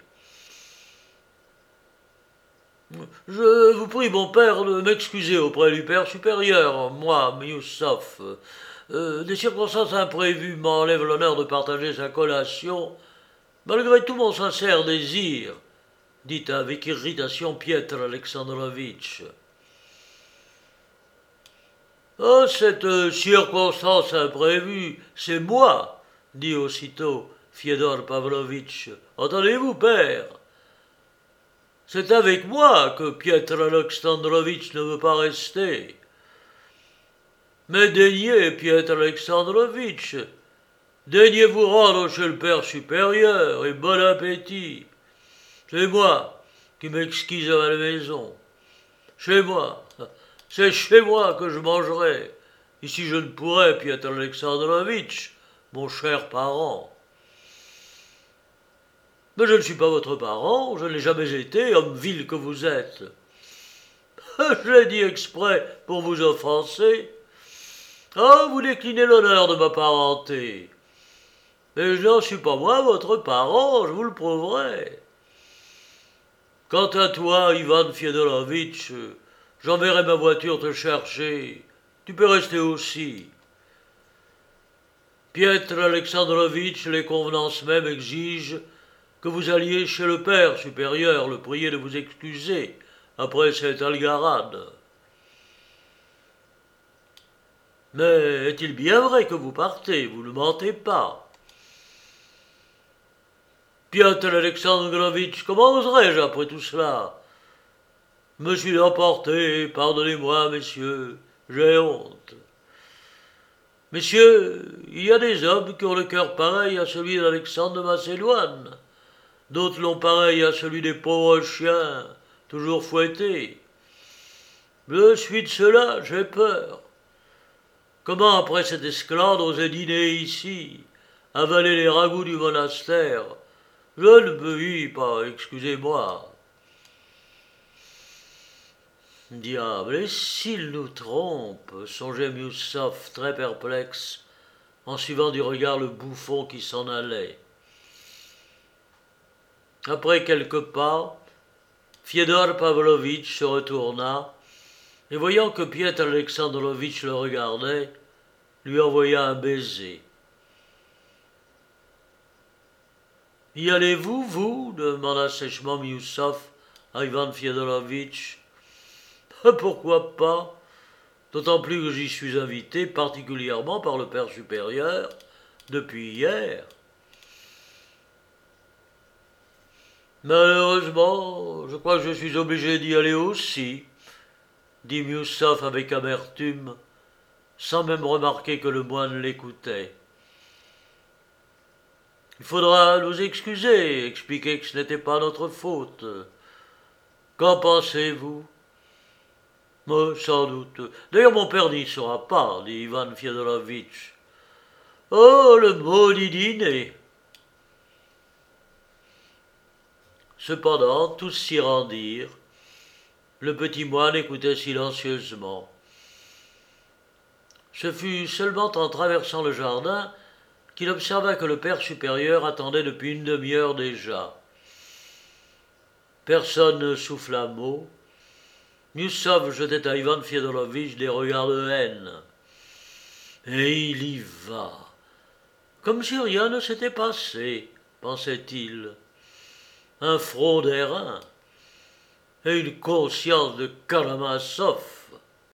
S1: « Je vous prie, mon père, de m'excuser auprès du père supérieur. Moi, Miussav, euh, des circonstances imprévues m'enlèvent l'honneur de partager sa collation, malgré tout mon sincère désir, dit avec irritation Pietr Alexandrovitch. « Oh, cette circonstance imprévue, c'est moi, dit aussitôt Fiodor Pavlovitch. Entendez-vous, père? C'est avec moi que Pietr Alexandrovitch ne veut pas rester. Mais daignez, Pietr Alexandrovitch, daignez vous rendre chez le père supérieur et bon appétit. C'est moi qui m'exquise à la maison. Chez moi, c'est chez moi que je mangerai. Ici je ne pourrais, Pietr Alexandrovitch, mon cher parent. Mais je ne suis pas votre parent, je ne l'ai jamais été, homme vil que vous êtes. Je l'ai dit exprès pour vous offenser. Ah, vous déclinez l'honneur de ma parenté. Mais je n'en suis pas moi votre parent, je vous le prouverai. Quant à toi, Ivan Fyodorovitch, j'enverrai ma voiture te chercher. Tu peux rester aussi. Pietr Alexandrovitch, les convenances même exigent que vous alliez chez le père supérieur le prier de vous excuser après cette algarade. Mais est-il bien vrai que vous partez? Vous ne mentez pas. Piotr Alexandrovitch, comment oserais-je après tout cela? Je me suis emporté, pardonnez-moi, messieurs, j'ai honte. Messieurs, il y a des hommes qui ont le cœur pareil à celui d'Alexandre de Macédoine. D'autres l'ont pareil à celui des pauvres chiens, toujours fouettés. Je suis de cela, j'ai peur. Comment, après cette esclade, oser dîner ici, avaler les ragoûts du monastère? Je ne me y pas, excusez-moi. Diable, et s'il nous trompe, songeait Miussav, très perplexe, en suivant du regard le bouffon qui s'en allait. Après quelques pas, Fiodor Pavlovitch se retourna, et voyant que Piotr Alexandrovitch le regardait, lui envoya un baiser. « Y allez-vous, vous » demanda sèchement Miussav à Ivan Fyodorovitch. « Pourquoi pas, d'autant plus que j'y suis invité particulièrement par le père supérieur depuis hier. » Malheureusement, je crois que je suis obligé d'y aller aussi, dit Miussav avec amertume, sans même remarquer que le moine l'écoutait. Il faudra nous excuser, expliquer que ce n'était pas notre faute. Qu'en pensez-vous? Oh, sans doute. D'ailleurs, mon père n'y sera pas, dit Ivan Fyodorovitch. Oh, le maudit dîner! Cependant, tous s'y rendirent. Le petit moine écoutait silencieusement. Ce fut seulement en traversant le jardin qu'il observa que le père supérieur attendait depuis une demi-heure déjà. Personne ne souffla mot. Miussav jetait à Ivan Fyodorovitch des regards de haine. Et il y va. Comme si rien ne s'était passé, pensait-il. Un front d'airain et une conscience de Karamazov